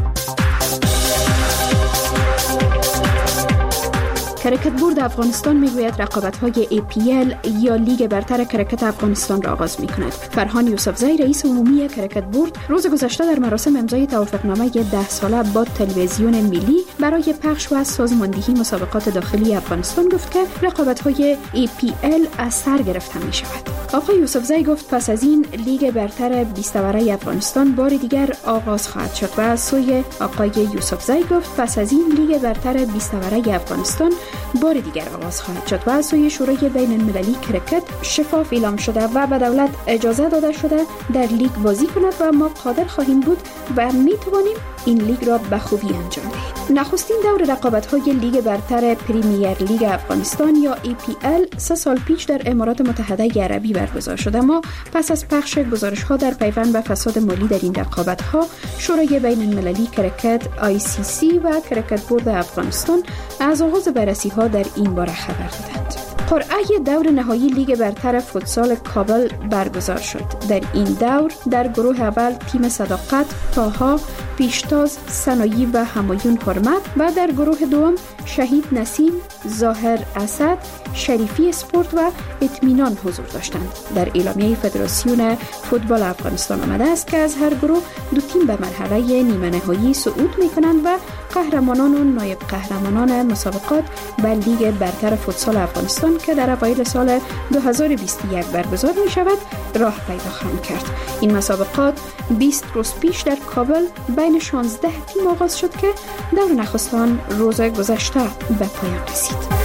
کرکت بورد افغانستان میگوید رقابت‌های APL یا لیگ برتر کرکت افغانستان را آغاز می‌کند. فرهان یوسفزی رئیس عمومی کرکت بورد روز گذشته در مراسم امضای توافقنامه 10 ساله با تلویزیون ملی برای پخش و سازماندهی مسابقات داخلی افغانستان گفت که رقابت‌های APL از سر گرفته می‌شود. آقای یوسفزی گفت پس از این لیگ برتر 20 داوره افغانستان بار دیگر آغاز خواهد شد و سوی آقای یوسفزی گفت پس از این لیگ برتر 20 داوره افغانستان بار دیگر آغاز خواهد شد و از سوی شورای بین المللی کرکت شفاف اعلام شده و به دولت اجازه داده شده در لیگ بازی کند و ما قادر خواهیم بود و می توانیم این لیگ را به خوبی انجام دهیم. نخستین دور رقابت‌های لیگ برتر پریمیر لیگ افغانستان یا APL 3 سال پیش در امارات متحده عربی برگزار شد، اما پس از پخش گزارش‌ها در پیوند به فساد مالی در این رقابت‌ها شورای بین المللی کرکت ICC و کرکت بورد افغانستان از آغاز بررسی‌ها در این باره خبر دادند. قرعه دور نهایی لیگ برتر فوتسال کابل برگزار شد. در این دور در گروه اول تیم صداقت، طاها، پیشتاز، سنایی و همایون حرمت و در گروه دوم شهید نسیم، ظاهر اسد، شریفی اسپورت و اطمینان حضور داشتند. در اعلامیه فدراسیون فوتبال افغانستان آمده است که از هر گروه 2 تیم به مرحله نیمه نهایی صعود می‌کنند و قهرمانان و نایب قهرمانان مسابقات به لیگ برتر فوتسال افغانستان که در اوایل سال 2021 برگزار می شود راه پیدا خواهند کرد. این مسابقات 20 روز پیش در کابل بین 16 تیم آغاز شد که دور نخستان روز گذشته به پایان رسید.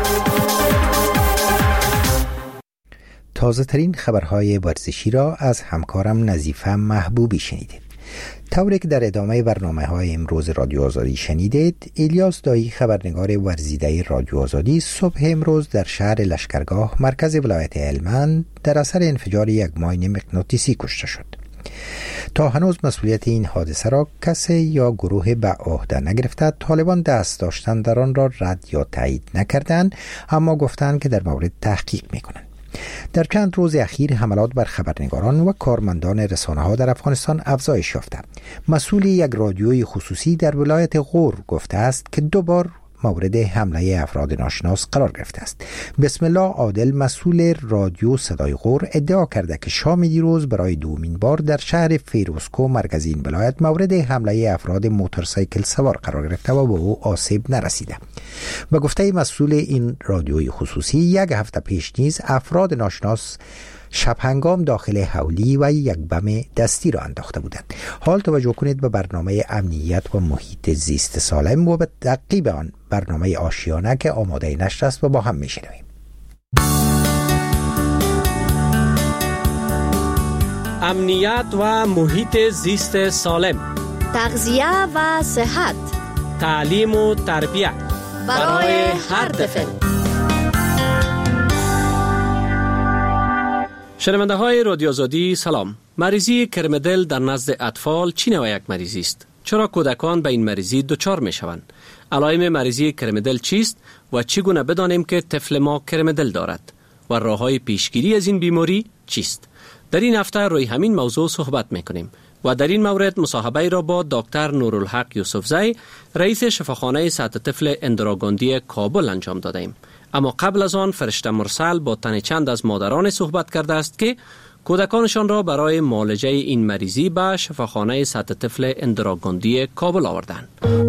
تازه ترین خبرهای ورزشی را از همکارم نظیفه محبوبی شنیدید. طوری که در ادامه برنامه‌های امروز رادیو آزادی شنیدید، الیاس دایی خبرنگار ورزیده رادیو آزادی صبح امروز در شهر لشکرگاه مرکز ولایت هلمند در اثر انفجار یک ماین مغناطیسی کشته شد. تا هنوز مسئولیت این حادثه را کسی یا گروه به عهده نگرفته. طالبان دست داشتن در آن را رد یا تایید نکردند، اما گفتند که در مورد تحقیق می‌کنند. در چند روز اخیر حملات بر خبرنگاران و کارمندان رسانه‌ها در افغانستان افزایش یافته. مسئول یک رادیوی خصوصی در ولایت غور گفته است که 2 بار مورد حمله افراد ناشناس قرار گرفته است. بسم الله عادل مسئول رادیو صدای غور ادعا کرده که شام دیروز برای دومین بار در شهر فیروزکوه مرکز این ولایت مورد حمله افراد موتورسایکل سوار قرار گرفته و به او آسیب نرسیده. به گفته مسئول این رادیوی خصوصی، یک هفته پیش نیز افراد ناشناس شب هنگام داخل حولی و یک بم دستی را انداخته بودند. حال توجه کنید به برنامه امنیت و محیط زیست سالم و به تعقیب آن برنامه آشیانه که آماده نشر است و با هم میشنویم. امنیت و محیط زیست سالم، تغذیه و صحت، تعلیم و تربیت برای هر طفل. شنونده های رادیو آزادی سلام. مریضی کرمدل در نزد اطفال چی نوع یک مریضی است؟ چرا کودکان به این مریضی دچار می شوند؟ علائم مریضی کرمدل چیست و چگونه بدانیم که طفل ما کرمدل دارد و راههای پیشگیری از این بیماری چیست؟ در این هفته روی همین موضوع صحبت میکنیم و در این مورد مصاحبه را با دکتر نورالحق یوسفزی، رئیس شفاخانه سطح طفل اندراگاندی کابل انجام دادیم. اما قبل از آن فرشته مرسل با تن چند از مادران صحبت کرده است که کودکانشان را برای معالجه این مریضی به شفاخانه سطح طفل اندراگاندی کابل آوردند.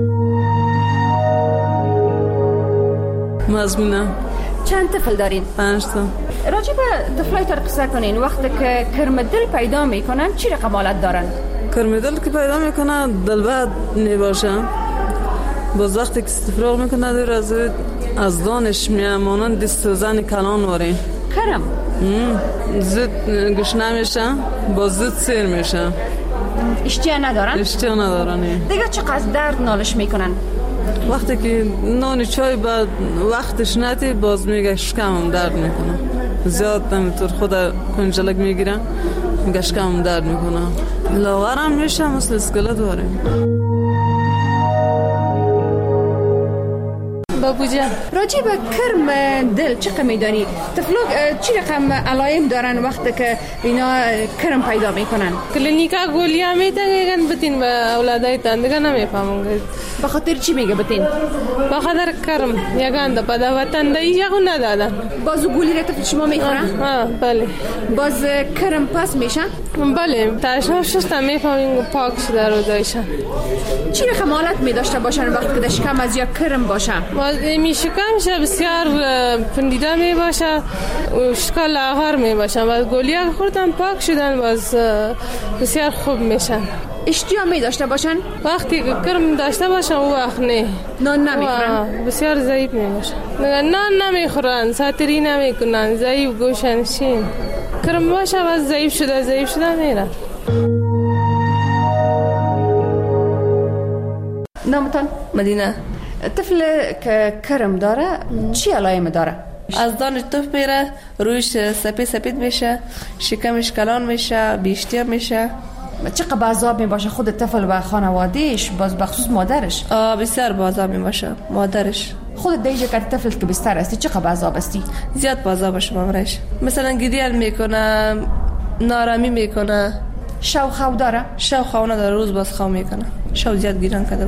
مزمونه چند طفل دارین؟ 5 تا. راجع به طفلایتان قصه کنین. وقتی که کرمدل پیدا میکنن چی رقم حالت دارن؟ کرمدل که پیدا میکنن دل بد میباشن، باز وقتی که استفراغ میکنه دور از دانش میامانن دست زن کلان وارین کرم زود گشنه میشه، باز زود سیر میشه. اشتیا ندارن؟ اشتیا ندارن. دیگه چقدر درد نالش میکنن؟ وقتی که نان چای بعد وقتش نتی باز میگه شکمم درد میکنه، زیاد نمیتور خود کنجلک میگیرن، میگه شکمم درد میکنه، لاغرم میشه، مثل اسکلت واریم. بابو جان، راجع به کرم دل چه میدانی؟ طفلوک چی رقم علائم دارن وقتی که اینا کرم پیدا میکنن؟ کلینیکا گولیا میتن بتین به اولادایتان دیگه نمیفهمن. به خاطر چی میگه بتین؟ به خاطر کرم یگان د پدا وطن دی یگو ندادن. بازو گولی را طفل شما میخورن؟ بله. باز کرم پاس میشن؟ بله. تاشو شسته میفهمین پاک شده رو دایشن. چی رقم حالت میداشته باشن وقتی که شکم از یا کرم باشه؟ میشه بسیار پندیده می باشه و شکل آخر می باشه و گولیا خوردن پاک شدن باز بسیار خوب میشن. اشتیا می داشته باشن؟ وقتی کرم داشته باشن او وقت نه. نان نمیخورن؟ بسیار ضعیف می باشن. نان نمیخورن، ساتری نمیکنن، ضعیف گوشن شین. کرم باشه باز ضعیف شده میره. نامتان؟ مدینه. طفل که کرم داره چی علائم داره؟ از دانش توف میره، رویش سپید میشه، شکمش کلان میشه، بیشتر میشه. چقدر بعضاب میباشه خود طفل و خانوادهش، باز بخصوص مادرش؟ بسیار بعضاب میباشه مادرش. خود دیگه که طفل که بستر هستی چقدر بعضاب هستی؟ زیاد بعضاب باشه مامرش. مثلا گریل میکنه، نارامی میکنه. شو خو داره؟ شو خو نداره، روز باز خو میکنه. شو زیاد گیران کرده.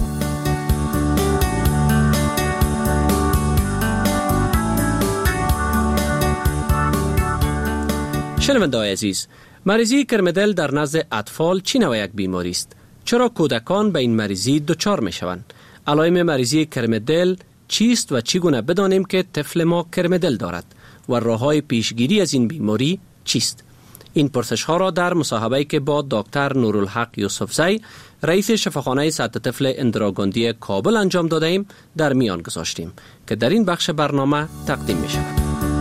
شنونده‌های عزیز، مریضی کرمدل در نزد اطفال چی نوع یک بیماری است؟ چرا کودکان به این مریضی دچار می شوند؟ علائم مریضی کرمدل چیست و چگونه بدانیم که طفل ما کرمدل دارد و راههای پیشگیری از این بیماری چیست؟ این پرسش ها را در مصاحبه‌ای که با دکتر نورالحق یوسفزی، رئیس شفاخانه سطح طفل اندراگاندی کابل انجام داده ایم در میان گذاشتیم که در این بخش برنامه تقدیم می شود.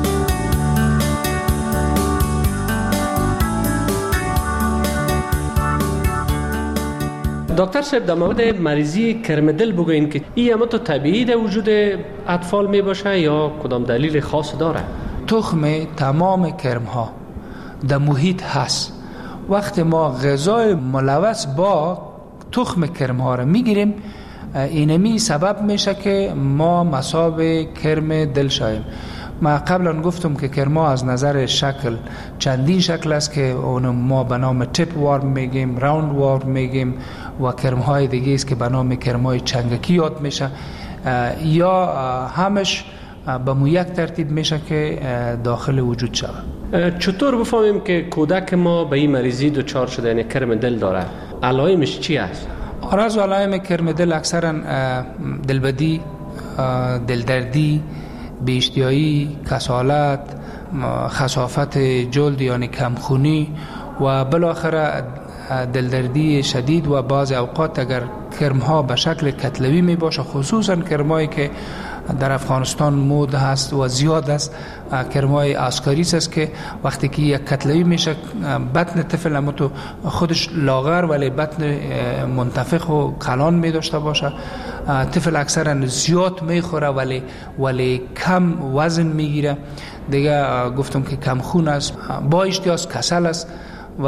دکتر صاحب، در مورد مریضی کرمدل بگوین که این همه طبیعی در وجود اطفال می باشه یا کدام دلیل خاص داره؟ تخم تمام کرم ها در محیط هست. وقتی ما غذای ملوث با تخم کرم ها رو میگیریم، اینمی سبب میشه که ما مصاب کرم دل شویم. ما قبلا گفتم که کرما از نظر شکل چندین شکل است که اون ما به نام تیپ وارم میگیم، راوند وارم میگیم و کرمهای دیگه است که به نام کرمهای چنگکی یاد میشه. یا همش به مو یک ترتیب میشه که داخل وجود شود. چطور بفهمیم که کودک ما به این مریضی دچار شده، یعنی کرم دل داره؟ علائمش چی است؟ آراز و علائم کرم دل اکثرا دلبدی، دلدردی، بی‌اشتهایی، کسالت، خسافت جلد یعنی کمخونی و بالاخره دلدردی شدید و بعض اوقات اگر کرم‌ها به شکل کتلوی می باشه، خصوصا کرمایی که در افغانستان مود هست و زیاد است، کرمای آسکاریس است که وقتی که یک کتلوی میشه بطن طفل هم تو خودش لاغر ولی بطن منتفخ و کلان می داشته باشه، طفل اکثرا زیاد میخوره ولی کم وزن میگیره، دیگه گفتم که کم خون است، با اشتها کسل است و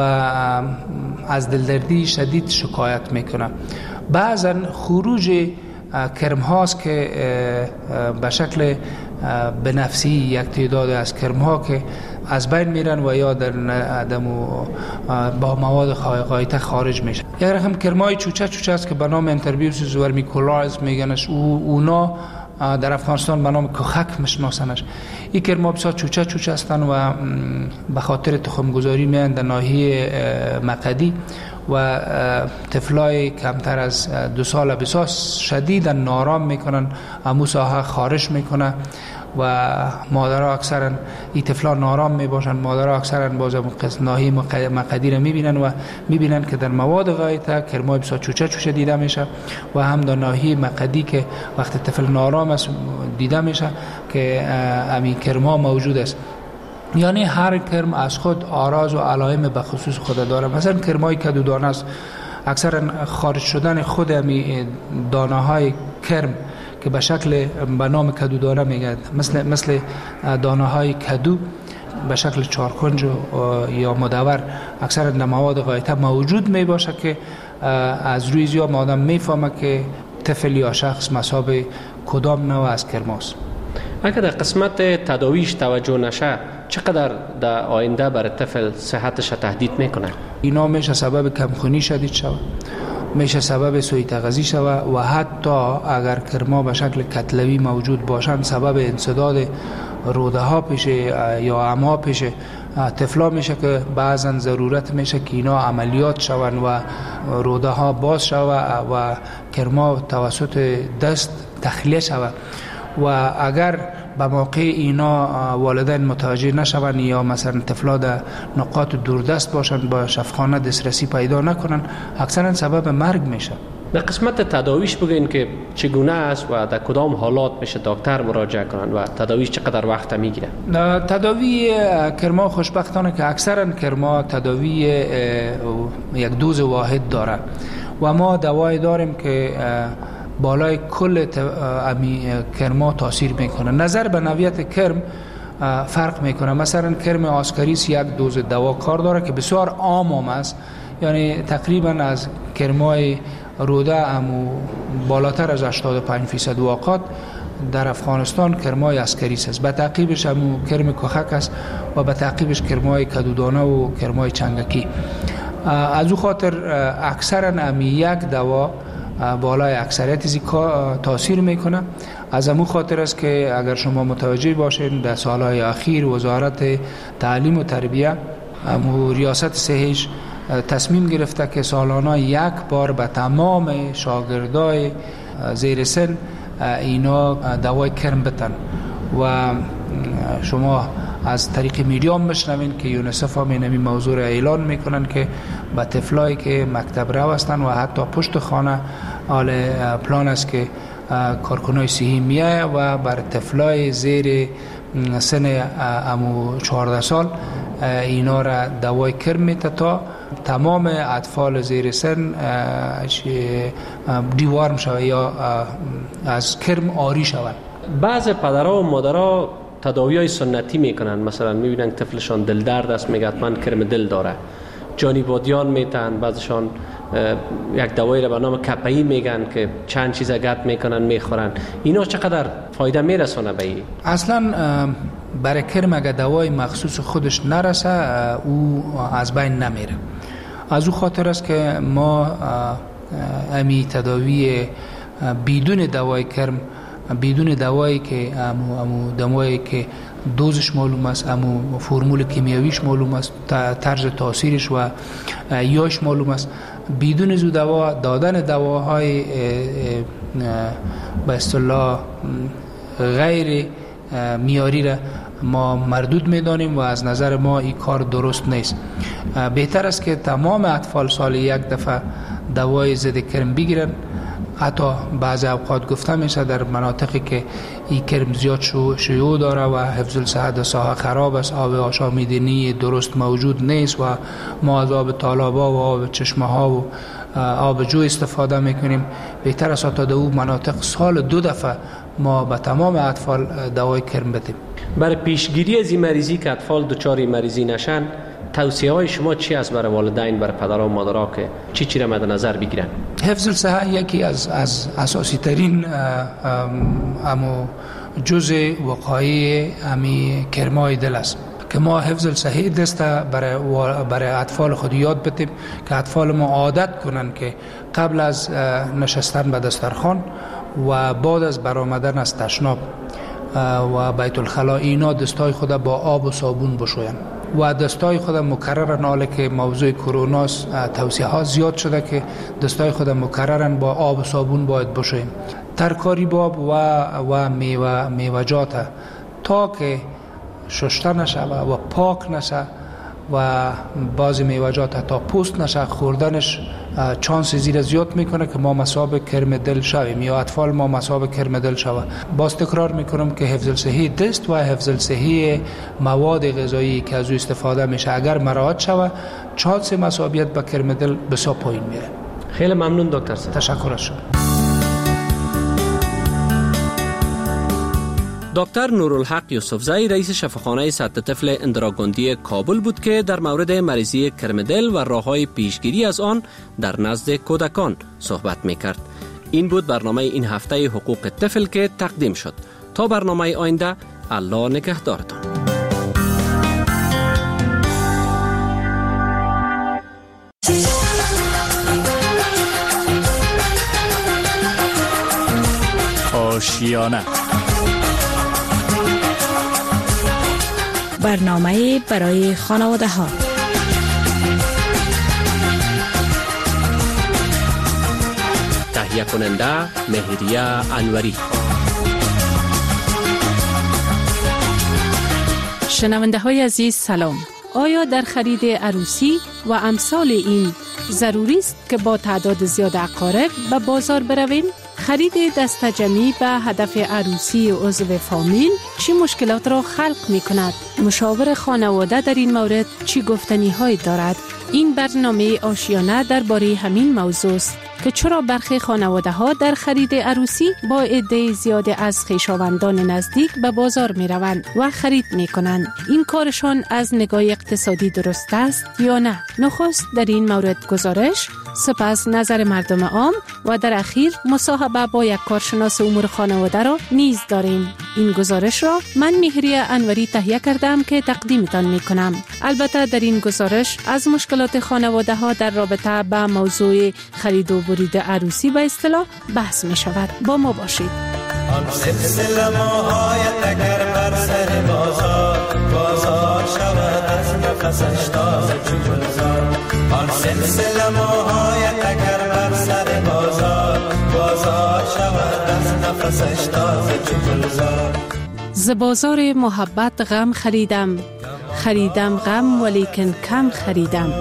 از دلدردی شدید شکایت میکنه. بعضا خروج کرم هاست که به شکل بنفسی یک تعداد از کرم ها که از بین میرن و یا در عدم با مواد غایطه خارج میشن. یک رقم کرم های چوچه است که به نام انتربیوسیس ورمیکولاریس میگنش، اونا در افغانستان به نام کخک میشناسنش. این کرما بسیار چوچه هستن و به خاطر تخمگذاری میان در ناحیه مقدی و طفلای کمتر از 2 سال بسیار شدید نارام میکنن، امو ساحه خارش میکنه و مادرها اکثرا این طفلان نارام میباشن، مادرها اکثرا باز ناحیه مقدی رو میبینن که در مواد غایطه کرمای بسیار چوچه دیده میشه و هم در ناحیه مقدی که وقتی طفل نارام است دیده میشه که امی کرما موجود است. یعنی هر کرم از خود آراز و علائم به خصوص خود داره. مثلا کرمای کدودانه است، اکثرا خارج شدن خود امی دانه های کرم که به شکل به نام کدودانه میگه، مثل دانه های کدو به شکل چارکنج یا مدور اکثرا در مواد غایطه موجود می باشه که از روی زیاد آدم میفهمه که طفل یا شخص مصاب کدام نوع از کرماست. اگر در قسمت تداویش توجه نشه چقدر در آینده برای طفل صحتش تهدید میکنه؟ اینا میشه سبب کمخونی شدید شود، میشه سبب سوء تغذیه شود و حتی اگر کرما به شکل کتلوی موجود باشن سبب انسداد روده ها پیشه یا عما پیشه طفلا میشه که بعضا ضرورت میشه که اینا عملیات شون و روده ها باز شود و کرما توسط دست تخلیه شود و اگر به موقع اینا والدین متوجه نشون یا مثلا طفلا در نقاط دوردست باشن با شفاخانه دسترسی پیدا نکنن اکثرا سبب مرگ میشه. در قسمت تداویش بگین که چگونه است و در کدام حالات میشه دکتر مراجعه کنن و تداویش چقدر وقت میگیره؟ تداوی کرما خوشبختانه که اکثرا کرما تداوی یک دوز واحد داره و ما دوای داریم که بالای کل کرما تاثیر میکنه. نظر به نوعیت کرم فرق میکنه. مثلا کرم آسکاریس یک دوز دوا کار داره که بسیار عام است، یعنی تقریبا از کرمای روده امو بالاتر از 85% واقعات در افغانستان کرمای آسکاریس است، به تعقیبش امو کرم کخک است و به تعقیبش کرمای کدودانه و کرمای چنگکی. از او خاطر اکثرا امی یک دوا بالای اکثریت زیکا تاثیر میکنه. از امو خاطر است که اگر شما متوجه باشین در سالهای اخیر وزارت تعلیم و تربیه امو ریاست صحیح تصمیم گرفته که سالانه یک بار به تمام شاگردای زیر سن اینا دوای کرم بتن و شما از طریق میدیام میشنوین که یونیسف هم این موضوع را اعلان میکنن که به طفلایی که مکتب رو هستن و حتی پشت خانه حال پلان است که کارکنای صحی میایه و بر طفلای زیر سن امو 14 سال اینا را دوای کرم میده تا تمام اطفال زیر سن دیوارم شود یا از کرم آری شود. بعض پدرها و مادرها تداوی‌های سنتی میکنن، مثلا میبینن طفلشان دل درد است میگه حتما کرم دل داره، جانی بادیان میتن، بعضشان یک دوایی را به نام کپایی میگن که چند چیز گرد میکنن میخورن. اینا چقدر فایده میرسونه به این؟ اصلا برای کرم اگه دوای مخصوص خودش نرسه او از بین نمیره. از او خاطر است که ما امی تداوی بدون دوای کرم بدون دوایی که دمایی که دوزش معلوم است، فرمول کیمیاییش معلوم است، طرز تاثیرش و یاش معلوم است، بدون زو دوا دادن دواهای به اصطلاح غیر معیاری را ما مردود میدانیم و از نظر ما این کار درست نیست. بهتر است که تمام اطفال سال یک دفعه دوای ضد کرم بگیرن. حتی بعضی اوقات گفته میشه در مناطقی که این کرم زیاد شیوع داره و حفظ الصحت ساحه خراب است، آب آشامیدنی درست موجود نیست و ما از آب تالابا و آب چشمه ها و آب جو استفاده میکنیم، بهتر است تا در اون مناطق سال 2 دفعه ما به تمام اطفال دوای کرم بدیم. برای پیشگیری از این مریضی که اطفال دچار مریضی نشن، توصیه های شما چی است برای والدین، برای پدرها و مادرها که چی را مد نظر بگیرن؟ حفظ الصحت یکی از اساسی ترین جزء وقایع کرمای دل است که ما حفظ الصحت دست برای اطفال خود یاد بدیم که اطفال ما عادت کنن که قبل از نشستن به دسترخوان و بعد از برآمدن از تشناب و بیت الخلا اینا دستای خود با آب و صابون بشوین و دستای خود مکررن. حالا که موضوع کرونا توصیه ها زیاد شده که دستای خود مکررن با آب و صابون باید بشویم. ترکاری باب و میوجات تا که شسته نشه و پاک نشه و بعضی میوجات تا پوست نشه، خوردنش چانس زیر زیاد میکنه که ما مصاب کرم دل شویم یا اطفال ما مصاب کرم دل شوه. باز تکرار میکنم که حفظ الصحت دست و حفظ الصحت مواد غذایی که از او استفاده میشه اگر مراعات شوه، چانس مصابیت به کرم دل بسیار پایین میره. خیلی ممنون دکتر صاحب. تشکر از شما. دکتر نورالحق یوسفزئی رئیس شفاخانه سطح طفل اندراگوندی کابل بود که در مورد مریضی کرم دل و راه‌های پیشگیری از آن در نزد کودکان صحبت می‌کرد. این بود برنامه این هفته حقوق طفل که تقدیم شد. تا برنامه آینده، الله نگهدارتان. آشیانه برنامه برای خانواده ها. تهیه کننده مهریه انوری. شنونده های عزیز سلام. آیا در خرید عروسی و امثال این ضروری است که با تعداد زیاد اقارب به بازار برویم؟ خرید دستجمعی به هدف عروسی عضو فامیل چه مشکلات را خلق می کند؟ مشاور خانواده در این مورد چه گفتنی هایی دارد؟ این برنامه آشیانه درباره همین موضوع است که چرا برخی خانواده ها در خرید عروسی با عده زیاد از خویشاوندان نزدیک به بازار می روند و خرید می کنند. این کارشان از نگاه اقتصادی درست است یا نه؟ نخست در این مورد گزارش، سپس نظر مردم عام و در اخیر مصاحبه با یک کارشناس امور خانواده را نیز داریم. این گزارش را من مهریه انوری تهیه کردم که تقدیمتان می کنم. البته در این گزارش از مشکلات خانواده ها در رابطه با موضوع خرید و برید عروسی به اصطلاح بحث می شود. با ما باشید. آن سلسله ماهایت اگر بر سر بازار شود از نفسش تازه چو گلزار. آن سلسله ماهایت اگر بر سر بازار شود از نفسش تازه چو گلزار. ز بازار محبت غم خریدم غم ولیکن کم خریدم.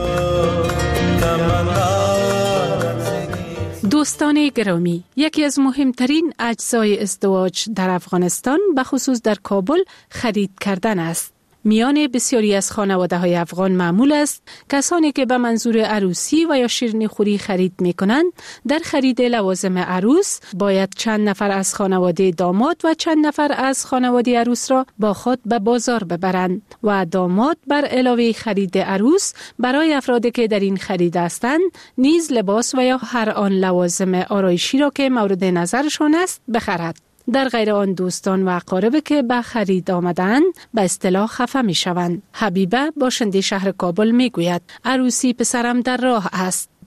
دوستان گرامی، یکی از مهمترین اجزای ازدواج در افغانستان به خصوص در کابل خرید کردن است. میان بسیاری از خانواده‌های افغان معمول است کسانی که به منظور عروسی و یا شیرینی خوری خرید می‌کنند در خرید لوازم عروس باید چند نفر از خانواده داماد و چند نفر از خانواده عروس را با خود به بازار ببرند و داماد بر علاوه خرید عروس برای افرادی که در این خرید هستند نیز لباس و یا هر آن لوازم آرایشی را که مورد نظرشان است بخرد. در غیر آن دوستان و اقارب که به خرید آمدند به اصطلاح خفه می شوند. حبیبه باشنده شهر کابل می گوید عروسی پسرم در راه است.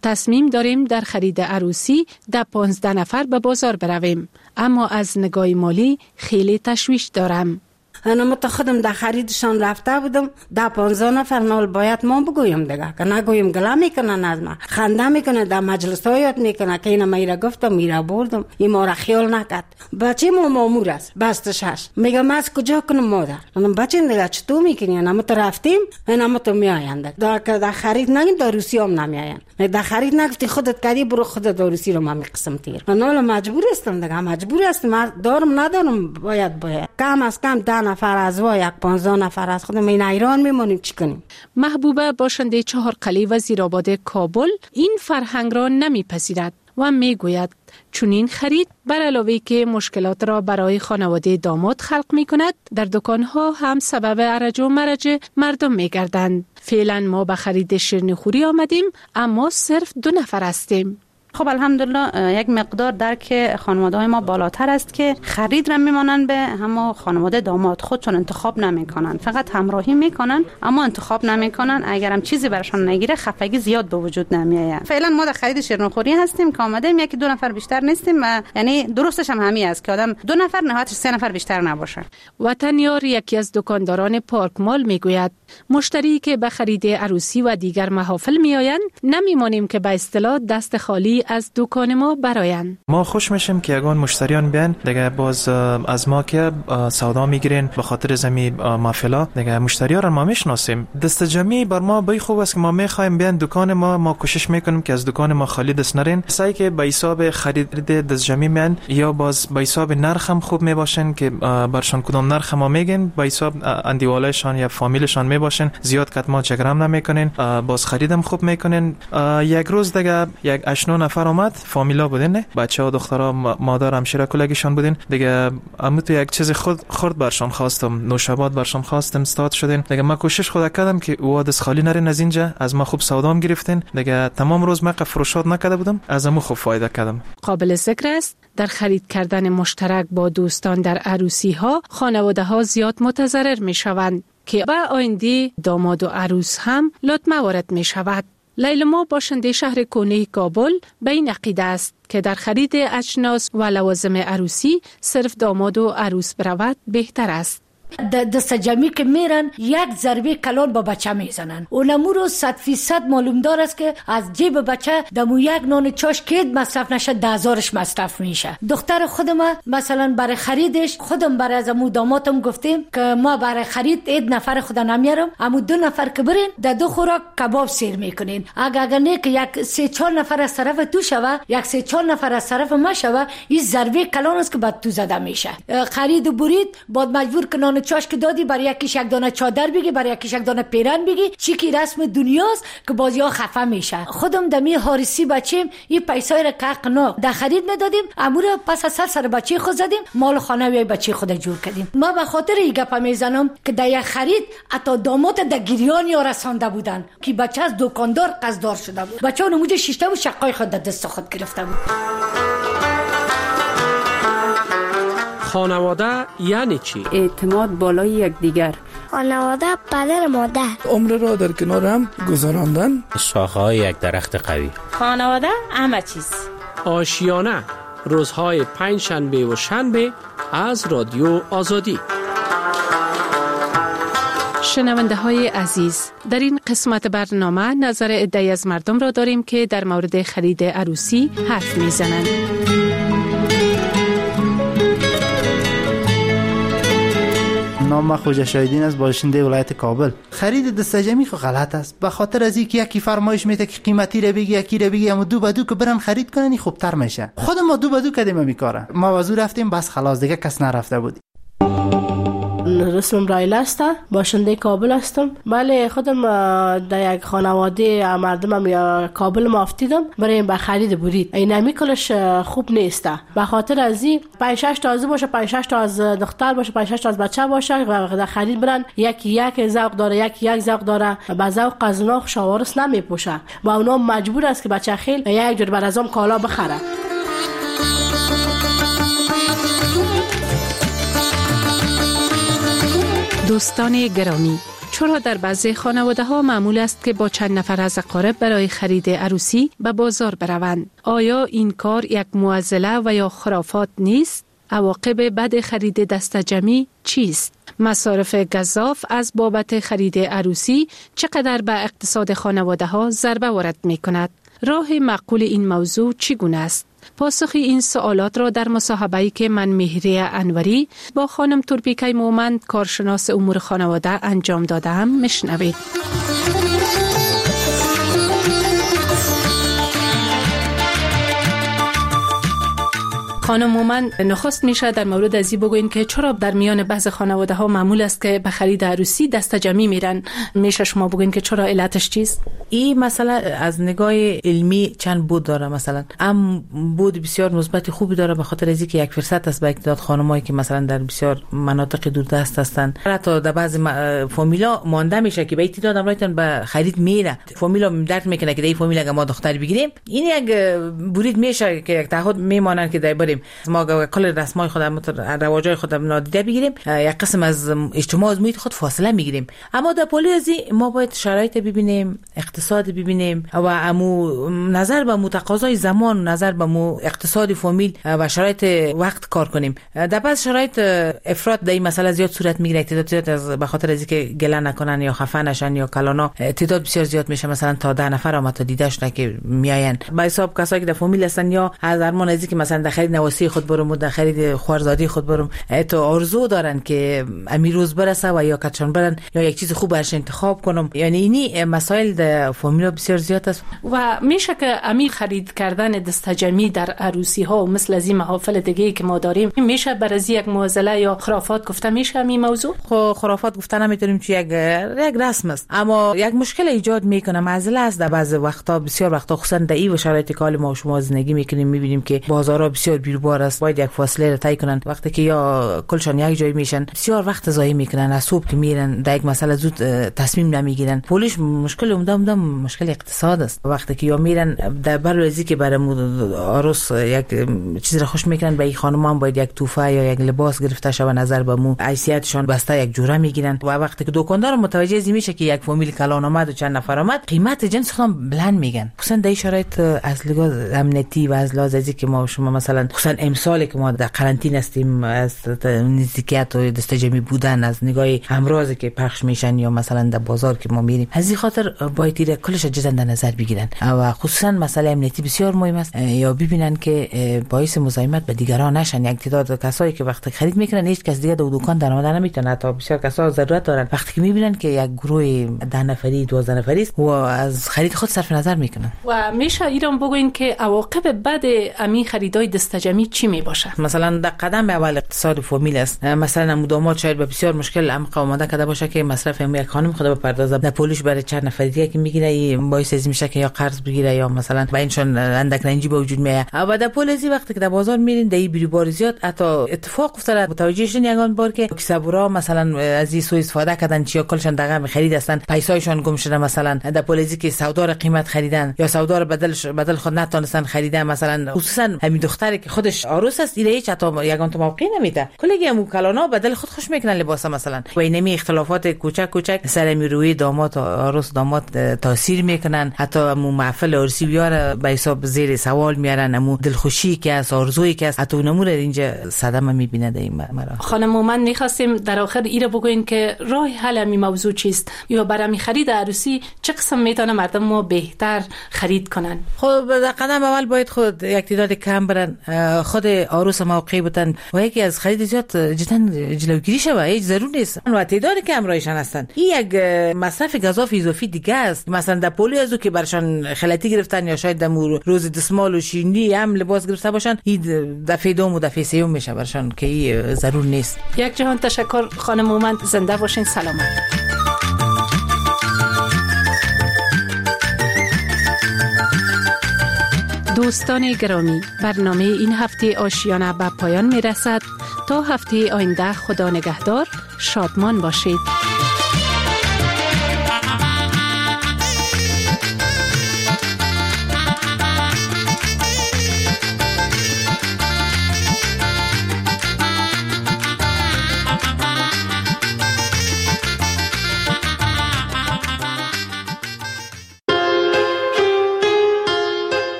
تصمیم داریم در خرید عروسی 15 نفر به بازار برویم، اما از نگاه مالی خیلی تشویش دارم. انا خودم در خریدشان رفته بودم 10-15 نفر نال باید ما بگویم دیگه که نگویم گله میکنن از ما، خنده میکنه، در مجلس ها یاد میکنه که اینا میره گفتم میره بردم، این ما را خیال نکرد. بچه ما مامور است بستش هست، میگم از کجا کنم مادر؟ من بچه دیگه چطور میکنی؟ انا تو رفتیم انا تو میآیند در خرید نگیم در روسی هم نمیآیند، در خرید نگفتی خودت کردی برو خودت در روسی رو ما میقسم تیر. انا مجبور هستم دیگه، مجبور هستم، دارم ندارم باید کم از کم 10 نفر از و 15 نفر از خودم این ایران میمونیم چی کنیم. محبوبه باشنده چهارقلی وزیرآباد کابل این فرهنگ را نمیپذیرد و میگوید چون این خرید بر علاوه که مشکلات را برای خانواده داماد خلق می کند، در دکانها هم سبب ارج و مرج مردم می گردند. فعلا ما به خرید شیرینیخوری آمدیم، اما صرف 2 نفر هستیم. خب الحمدلله یک مقدار درک خانواده های ما بالاتر است که خرید را میمانند به همه خانواده داماد، خودشون انتخاب نمیکنن، فقط همراهی میکنن اما انتخاب نمیکنن. اگر هم چیزی برشان نگیره خفگی زیاد به وجود نمیآید. فعلا ما در خرید شیرینیخوری هستیم که آمدیم، 1-2 نفر بیشتر نیستیم، یعنی درستش هم همین است که آدم 2 نفر نهایتش 3 نفر بیشتر نباشه. وطنیار یکی از دکانداران پارک مال میگوید مشتری که به خرید عروسی و دیگر محافل میآیند نمیمانیم که به اصطلاح دست خالی از دکان ما برایند. ما خوش میشیم که اگه مشتریان بیان دیگه باز از ما که سودا میگیرین به خاطر زمی محفلا دیگه مشتری‌ها را ما میشناسیم. دست جمعی بر ما بی خوب است که ما میخوایم بیان دکان ما کوشش میکنیم که از دکان ما خالی دست نرین. سعی که به حساب خرید دست جمعی میان یا باز به حساب نرخ هم خوب میباشن که برشان کدام نرخ ما میگن، به حساب اندیوالایشان یا فامیلشان میباشن، زیاد کت ما چگرام نمیکنین، باز خریدم خوب میکنین. یک روز دیگه 8-9 نفر آمد، فامیلا بودن، بچه‌ها دخترها مادر همشیره کلگیشان بودن دیگه. اما تو یک چیز خورد برشان خواستم، نوشابات برشان خواستم، استاد شدن دیگه. ما کوشش خود کردم که او دست خالی نرین از اینجا، از ما خوب سودام گرفتن دیگه. تمام روز ما فروشات نکرده بودم، از امو خوب فایده کردم. قابل ذکر است در خرید کردن مشترک با دوستان در عروسی ها خانواده ها زیاد متضرر می شوند که به آینده داماد و عروس هم لطمه وارد می شود. لیلما باشنده شهر کونه کابل به این عقیده است که در خرید اجناس و لوازم عروسی صرف داماد و عروس برود بهتر است. دست جمعی که میرن یک ضربه کلان با بچه میزنن. اونمو رو 100% معلوم دار است که از جیب بچه دمو یک نان چاش که مصرف نشه 10,000ش مصرف میشه. دختر خودم مثلا برای خریدش خودم برای از امو داماتم گفتیم که ما برای خرید 1 نفر خدا نمیارم، امو 2 نفر که برین در 2 خوراک کباب سیر میکنین. اگر نه که یک 3-4 نفر از طرف تو شوه، یک 3-4 نفر از طرف ما شوه، این ضربه کلان است که بعد تو زده میشه. خرید و برید بعد مجبور کنن چاش که دادی برای یکیش یک دانه چادر بگی، برای یکیش یک دانه پیرن بگی، چی کی رسم دنیاست که بازی‌ها خفه میشه. خودم دمی هارسی بچیم این پیسای را که حق در خرید ندادیم، امور پس از سر بچه خود زدیم، مال خانه وی بچه خود جور کردیم. ما به خاطر این گپ میزنم که در یک خرید حتی داماد در گریان یا رسانده بودن که بچه از دکاندار قصدار شده بود، بچه اون موجه شیشته و شقای خود در دست خود گرفته بود. خانواده یعنی چی؟ اعتماد بالای یکدیگر. خانواده پدر مادر. عمر را در کنار هم گذراندن. شاخه‌های یک درخت قوی. خانواده همه چیز. آشیانه روزهای 5 شنبه و شنبه از رادیو آزادی. شنونده های عزیز، در این قسمت برنامه نظر عده‌ای از مردم را داریم که در مورد خرید عروسی حرف میزنند. نام خوجا شایدین از باشنده ولایت کابل. خرید دستجمی خو غلط است، به خاطر از اینکه یکی فرمایش میده که قیمتی رو بگی، یکی رو بگی، اما 2 به 2 که برن خرید کنن خوبتر میشه. خود ما 2 به 2 کردیم میکاره، ما وزو رفتیم بس خلاص دیگه کس نرفته بود. اسمم رایل است، باشنده کابل هستم. بله خودم در یک خانواده مردمم یا کابل مافتیدم برای به خرید برید. این نمیکلش خوب نیست، به خاطر از این 5-6 تا از باشه، 5-6 تا از دختر باشه، 5-6 تا از بچه باشه و در خرید برن، یک ذوق داره، یک ذوق داره، با ذوق از اونا شاورس نمیپوشه، با اونا مجبور است که بچه خیل یک جور بر ازم کالا بخره. دوستان گرامی، چرا در بعضی خانواده ها معمول است که با چند نفر از اقارب برای خرید عروسی به بازار بروند؟ آیا این کار یک معضله و یا خرافات نیست؟ عواقب بد خرید دسته‌جمعی چیست؟ مصارف گزاف از بابت خرید عروسی چقدر به اقتصاد خانواده ها ضربه وارد می کند؟ راه معقول این موضوع چگونه است؟ پاسخ این سوالات را در مصاحبه‌ای که من مهریه انوری با خانم تورپیکای مومند کارشناس امور خانواده انجام دادم میشنوید. خانم مومند، نخست میشه در مورد ازی بگوین که چرا در میان بعض خانواده ها معمول است که به خرید عروسی دسته‌جمعی میرن؟ میشه شما بگوین که چرا علتش چیست؟ این مسئله از نگاه علمی چند بود داره. مثلا بود بسیار مثبت خوبی داره، به خاطر از اینکه یک فرصت است به تعداد خانمایی که مثلا در بسیار مناطق دوردست هستند، حتی در بعضی فامیلا مانده میشه که به تعداد امرایتون به خرید میره. فامیلا درک میکنه که در این فامیل اگه ما دختر بگیریم این یک برید میشه که یک تعهد میمانن که در بریم ما کل رسمای خودم رواجای خودم نادیده بگیریم، یک قسم از اجتماع از محیط خود فاصله میگیریم. اما در پالیازی ما باید شرایط ببینیم، اقتصاد ببینیم و امو نظر به تقاضای زمان، نظر به اقتصاد فامیل و شرایط وقت کار کنیم. در بعض شرایط افراط در این مسئله زیاد صورت میگیره، تعداد زیاد از به خاطر از اینکه گله نکنن یا خفه نشن یا کلانا تعداد بسیار زیاد میشه، مثلا تا 10 نفر هم تا دیده شده که میاین به حساب کسایی که در فامیل هستن یا از ارمان از اینکه مثلا در خرید نواسی خود برم و در خرید خوارزادی خود برم تو آرزو دارن که امی روز برسه و یا کچان برن یا یک چیز خوب برش انتخاب کنم. یعنی اینی مسائل در فامیلا بسیار زیاد است و میشه که امی خرید کردن دسته‌جمعی در عروسی ها و مثل از این محافل دیگه که ما داریم میشه برای یک معضله یا خرافات گفته میشه این موضوع؟ خرافات گفته نمیتونیم چون یک رسم است، اما یک مشکل ایجاد میکنه، معضله است در بعض وقتا، بسیار وقتا خصوصا در این شرایط که ما شما زندگی میکنیم میبینیم که بازارها بسیار بیروبار است، باید یک فاصله را طی کنن. وقتی که یا کلشان یک جای میشن بسیار وقت ضایع میکنن، از صبح که میرن در یک مسئله زود تصمیم نمیگیرن. پولش مشکل عمده مشکل اقتصاد است. وقتی که یا میرن در بررسی که برای عروس یک چیز را خوش میکنن، به این خانم هم باید یک توفه یا یک لباس گرفته شود، نظر به مو حیثیتشان بسته یک جوره میگیرن. و وقتی که دکاندار متوجه از میشه که یک فامیل کلان اومد و چند نفر اومد، قیمت جنس خودم بلند میگن. خصوصا در شرایط از لحاظ امنیتی و از لحاظ که ما شما مثلا خصوصا امسال که ما در قرنطینه هستیم، از نزدیکیت و دسته‌جمعی بودن، از نگاه امراضی که پخش میشن یا مثلا در بازار که ما میریم، از این خاطر باید تیر کلش جزن در نظر بگیرن و خصوصا مسئله امنیتی بسیار مهم است، یا ببینن که باعث مزاحمت به دیگران نشن. یک تعداد کسایی که وقتی خرید میکنن هیچ کس دیگه در دکان در آمدن نمیتونه، تا بسیار کسا ضرورت دارن، وقتی که میبینن که یک گروه 10 نفری 12 نفری است و از خرید خود صرف نظر میکنن. و میشه ایران بگوین که عواقب بد همین خریدای دسته‌جمعی چی میباشه؟ مثلا در قدم اول اقتصاد فامیل است. مثلا مدامات شاید به بسیار مشکل عمق آماده کرده باشه که مصرف یک خانم خود بپردازه، در پولش برای چند نفر دیگه که میگیره باعث از میشه که یا قرض بگیره یا مثلا با اینشون اندک رنجی به وجود میاد. و در پول ازی وقتی که در بازار میرین در این بار زیاد حتی اتفاق افتاد متوجه شدن یگان بار که کسبورا مثلا از این سوء استفاده کردن، چیا کلشون دغه خرید هستن، پیسایشون گم شده، مثلا در پول ازی که سودا را قیمت خریدن یا سودا را بدل خود نتونستن خریدن. مثلا خصوصا همین دختری که خودش عروس است ایره هیچ حتی یگان تو موقعی نمیده، کلی هم کلانا بدل خود خوش میکنن لباس مثلا. و اینمی اختلافات کوچک سر روی داماد عروس داماد تاثیر میکنن، حتی مو محفل عروسی بیاره به حساب زیر سوال میارن، مو دلخوشی که از آرزویی که از حتی نمور اینجا صدمه میبینه در این مرا. خانم من میخواستیم در آخر ایره بگوین که راه حل همین موضوع چیست یا برای خرید عروسی چه قسم میتونه مردم ما بهتر خرید کنن؟ خب در قدم اول باید خود یک تعداد کم برن، خود عروس موقعی بودن و یکی از خرید زیاد جدا جلوگیری شوه، هیچ ضرور نیست و تعداد کم رایشان هستن. این یک مصرف گزاف اضافی دیگه است. مثلا در پولی ازو که برشان خلطی گرفتن یا شاید در روز دسمال و شینی هم لباس گرفته باشن، این دفعه دوم و دفعه سوم میشه برشان که این ضرور نیست. یک جهان تشکر خانم مومند، زنده باشین، سلامت. دوستان گرامی، برنامه این هفته آشیانه به پایان می رسد. تا هفته آینده خدا نگهدار، شادمان باشید.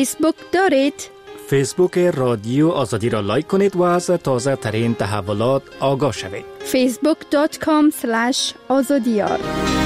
فیسبوک دارید؟ فیسبوک رادیو آزادی را لایک کنید و از تازه ترین تحولات آگاه شوید. facebook.com/azadiyar